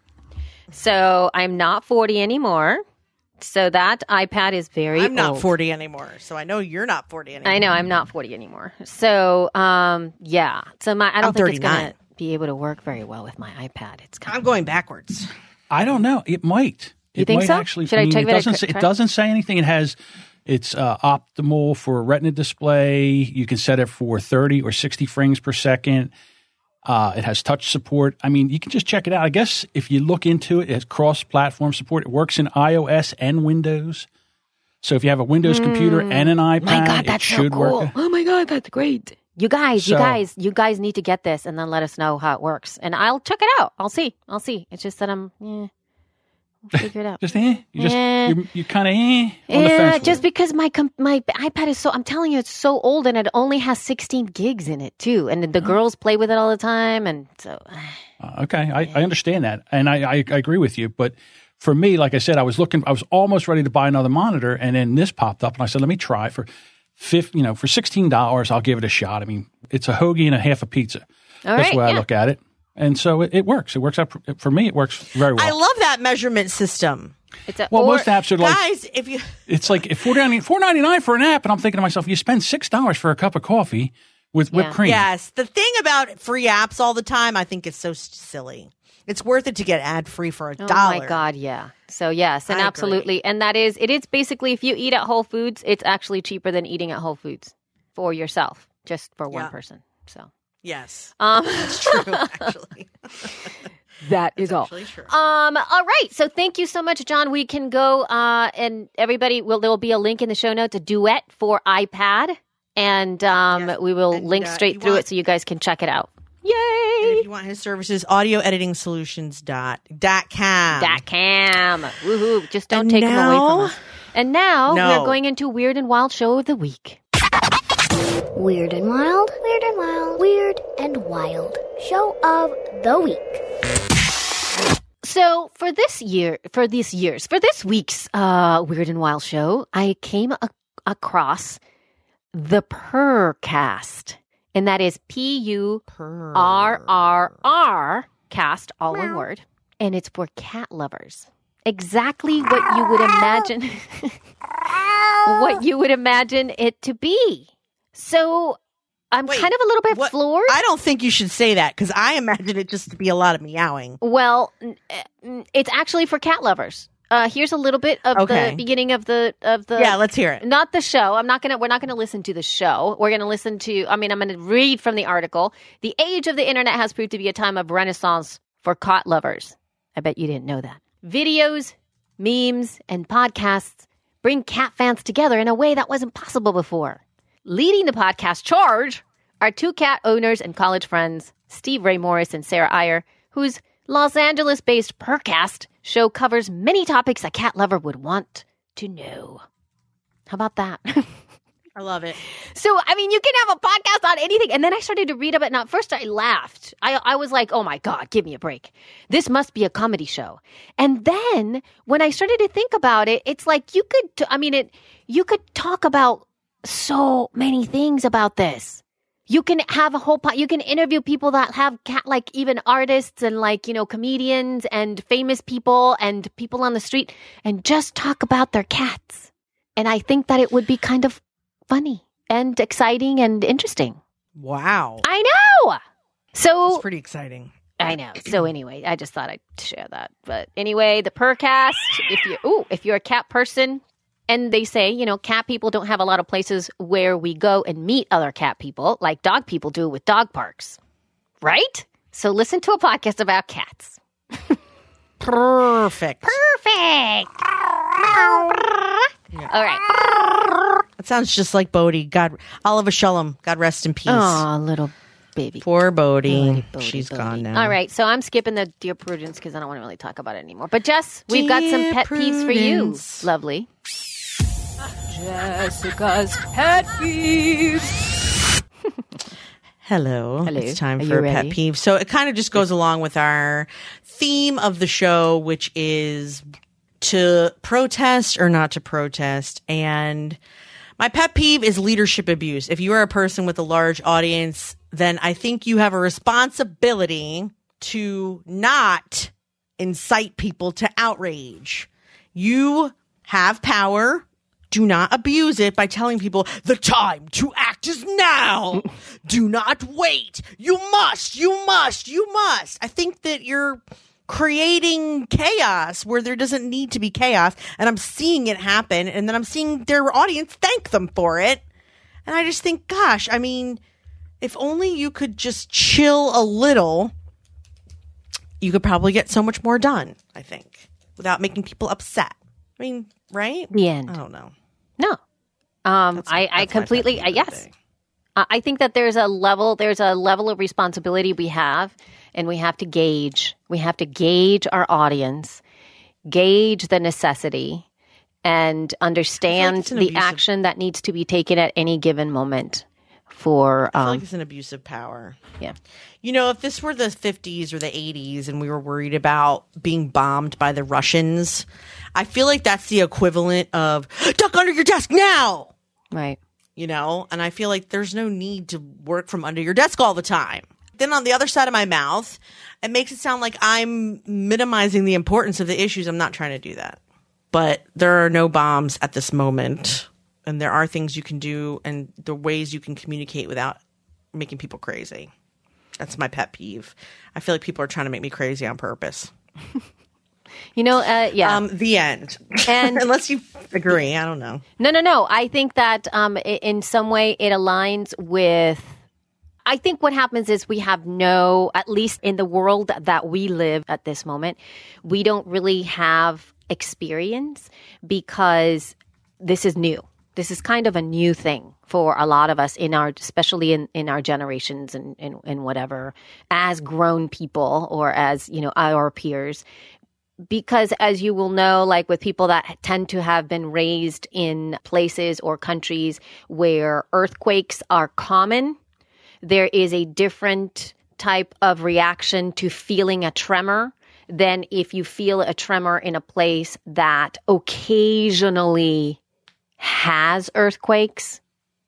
So I'm not 40 anymore. So that iPad is very I'm not old. 40 anymore. So I know you're not 40 anymore. I know I'm not 40 anymore. So yeah. So I don't think it's going to be able to work very well with my iPad. I'm going backwards. I don't know. It might. You think so? Actually, should I take it doesn't say anything. It's optimal for Retina display. You can set it for 30 or 60 frames per second. It has touch support. I mean, you can just check it out. I guess if you look into it, it has cross-platform support. It works in iOS and Windows. So if you have a Windows computer and an iPad, my God, that's it should so cool. work. Oh my God, that's great. You guys need to get this and then let us know how it works. And I'll check it out. I'll see. It's just that we'll figure it out. Just you kind of on the fence. Just because my iPad is I'm telling you, it's so old and it only has 16 gigs in it too. And the girls play with it all the time. And so. Okay. I understand that. And I agree with you. But for me, like I said, I was almost ready to buy another monitor. And then this popped up and I said, let me try it for $16. I'll give it a shot. I mean, it's a hoagie and a half a pizza. That's the way I look at it. And so it works. It works out for me. It works very well. I love that measurement system. Most apps are like, guys, it's like $4.99 for an app, and I'm thinking to myself, you spend $6 for a cup of coffee with whipped cream. Yes, the thing about free apps all the time, I think, is so silly. It's worth it to get ad free for $1. Oh my God, yeah. So yes, and absolutely, and it is basically if you eat at Whole Foods, it's actually cheaper than eating at Whole Foods for yourself, just for one person. So. Yes, that's true. Actually, that is all. True. All right. So thank you so much, John. We can go and everybody there will be a link in the show notes, a Duet for iPad, and we will link straight through it so you guys can check it out. Yay! And if you want his services, audioediting.com. .cam. Woohoo. Just don't take them away from us. And now we're going into Weird and Wild Show of the Week. Weird and Wild, Weird and Wild, Weird and Wild Show of the Week. So for this week's Weird and Wild Show, I came across the Purrcast. And that is PURRR cast, all one word. And it's for cat lovers. Exactly what you would imagine it to be. So I'm kind of a little bit floored. I don't think you should say that because I imagine it just to be a lot of meowing. Well, it's actually for cat lovers. Here's a little bit of the beginning of the. Yeah, let's hear it. Not the show. We're not gonna listen to the show. We're gonna listen to. I'm gonna read from the article. The age of the internet has proved to be a time of renaissance for cat lovers. I bet you didn't know that. Videos, memes, and podcasts bring cat fans together in a way that wasn't possible before. Leading the podcast charge are two cat owners and college friends, Steve Ray Morris and Sarah Iyer, whose Los Angeles-based Purrcast show covers many topics a cat lover would want to know. How about that? I love it. So, you can have a podcast on anything. And then I started to read about it. Now, at first I laughed. I was like, oh my God, give me a break. This must be a comedy show. And then when I started to think about it, it's like you could talk about so many things about this. You can have a whole you can interview people that have cat, like even artists and comedians and famous people and people on the street and just talk about their cats. And I think that it would be kind of funny and exciting and interesting. Wow. I know. So it's pretty exciting. I know. So anyway, I just thought I'd share that. But anyway, the Purrcast, if you're a cat person, and they say, cat people don't have a lot of places where we go and meet other cat people like dog people do with dog parks. Right? So listen to a podcast about cats. Perfect. Yeah. All right. That sounds just like Bodhi. Oliver Shullum. God rest in peace. Oh, little baby. Poor Bodhi. She's gone now. All right. So I'm skipping the Dear Prudence because I don't want to really talk about it anymore. But Jess, we've got some pet peeves for you. Lovely. Jessica's pet peeves. Hello. It's time for a pet peeve. So it kind of just goes along with our theme of the show, which is to protest or not to protest. And my pet peeve is leadership abuse. If you are a person with a large audience, then I think you have a responsibility to not incite people to outrage. You have power. Do not abuse it by telling people the time to act is now. Do not wait. You must. I think that you're creating chaos where there doesn't need to be chaos. And I'm seeing it happen. And then I'm seeing their audience thank them for it. And I just think, gosh, if only you could just chill a little, you could probably get so much more done, I think, without making people upset. Right? The end. I don't know. No. I completely, yes. I think that there's a level of responsibility we have, and we have to gauge our audience, gauge the necessity, and understand the action that needs to be taken at any given moment. I feel like it's an abuse of power. Yeah. If this were the 50s or the 80s and we were worried about being bombed by the Russians, I feel like that's the equivalent of duck under your desk now. Right. And I feel like there's no need to work from under your desk all the time. Then on the other side of my mouth, it makes it sound like I'm minimizing the importance of the issues. I'm not trying to do that. But there are no bombs at this moment. And there are things you can do and the ways you can communicate without making people crazy. That's my pet peeve. I feel like people are trying to make me crazy on purpose. Yeah. The end. And unless you agree, I don't know. No. I think that in some way it aligns with. I think what happens is we have at least in the world that we live at this moment, we don't really have experience because this is new. This is kind of a new thing for a lot of us especially in our generations and whatever, as grown people or as, our peers. Because as you will know, like with people that tend to have been raised in places or countries where earthquakes are common, there is a different type of reaction to feeling a tremor than if you feel a tremor in a place that occasionally has earthquakes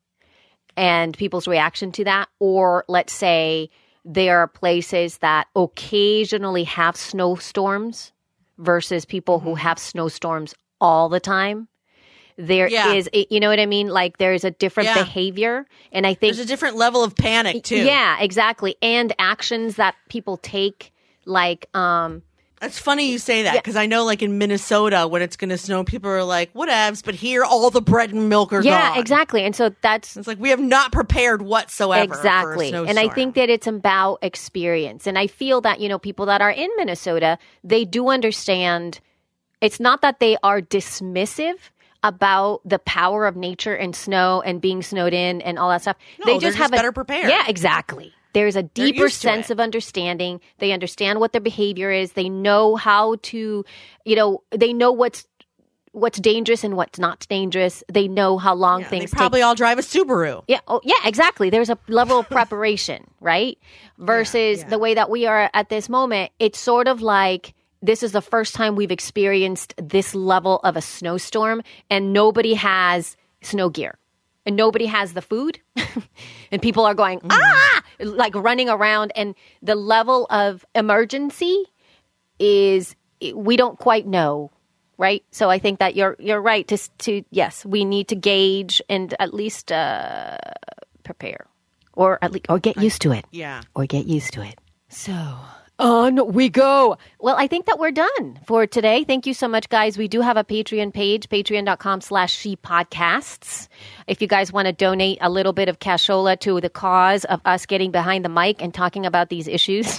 and people's reaction to that. Or let's say there are places that occasionally have snowstorms versus people who have snowstorms all the time. There is, you know what I mean? Like there's a different behavior. And I think there's a different level of panic too. Yeah, exactly. And actions that people take, like, It's funny you say that because I know like in Minnesota when it's going to snow, people are like, whatevs, but here all the bread and milk are gone. Yeah, exactly. And so it's like we have not prepared whatsoever. Exactly. For a and I think that it's about experience. And I feel that, people that are in Minnesota, they do understand. It's not that they are dismissive about the power of nature and snow and being snowed in and all that stuff. No, they just have better prepared. Yeah, exactly. There's a deeper sense of understanding. They understand what their behavior is. They know how to, they know what's dangerous and what's not dangerous. They know how long things take. They probably all drive a Subaru. Yeah. Oh, yeah, exactly. There's a level of preparation, right? Versus the way that we are at this moment, it's sort of like this is the first time we've experienced this level of a snowstorm and nobody has snow gear. And nobody has the food, and people are going, like running around. And the level of emergency is, we don't quite know, right? So I think that you're right to yes, we need to gauge and at least prepare, or get used to it. Yeah, or get used to it. So on we go. Well, I think that we're done for today. Thank you so much, guys. We do have a Patreon page, patreon.com/shepodcasts. If you guys want to donate a little bit of cashola to the cause of us getting behind the mic and talking about these issues.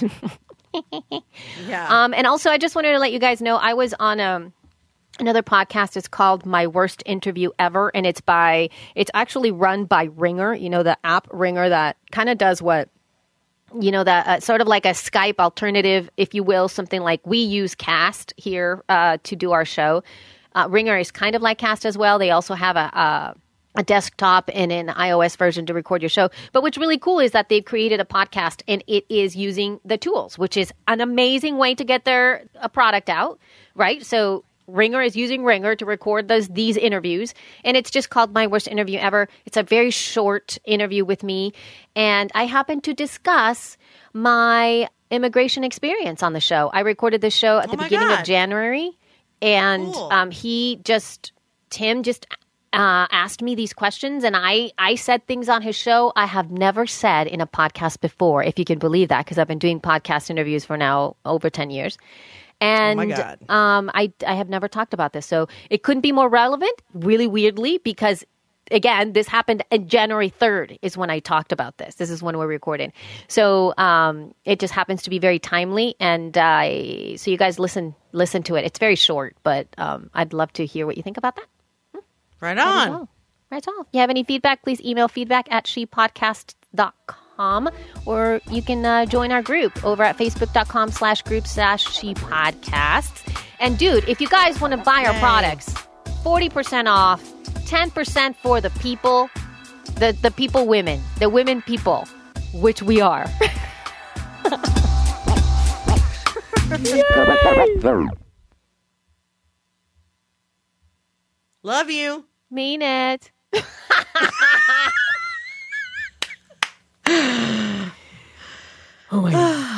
And also, I just wanted to let you guys know, I was on another podcast. It's called My Worst Interview Ever, and it's actually run by Ringer, the app Ringer that kind of does what, that sort of like a Skype alternative, if you will, something like we use Cast here to do our show. Ringer is kind of like Cast as well. They also have a desktop and an iOS version to record your show. But what's really cool is that they've created a podcast and it is using the tools, which is an amazing way to get a product out, right? So Ringer is using Ringer to record these interviews, and it's just called My Worst Interview Ever. It's a very short interview with me, and I happen to discuss my immigration experience on the show. I recorded the show at the beginning of January, and cool. Tim just asked me these questions, and I said things on his show I have never said in a podcast before, if you can believe that, because I've been doing podcast interviews for now over 10 years. And oh my God. I have never talked about this. So it couldn't be more relevant, really weirdly, because, again, this happened on January 3rd is when I talked about this. This is when we're recording. So it just happens to be very timely. And so you guys listen to it. It's very short, but I'd love to hear what you think about that. Right on. Right on. If you have any feedback, please email feedback@shepodcast.com. Or you can join our group over at facebook.com/group/shepodcasts. And dude, if you guys want to buy our products, 40% off, 10% for the people, the people women, the women people, which we are. Love you. Mean it. Oh my God.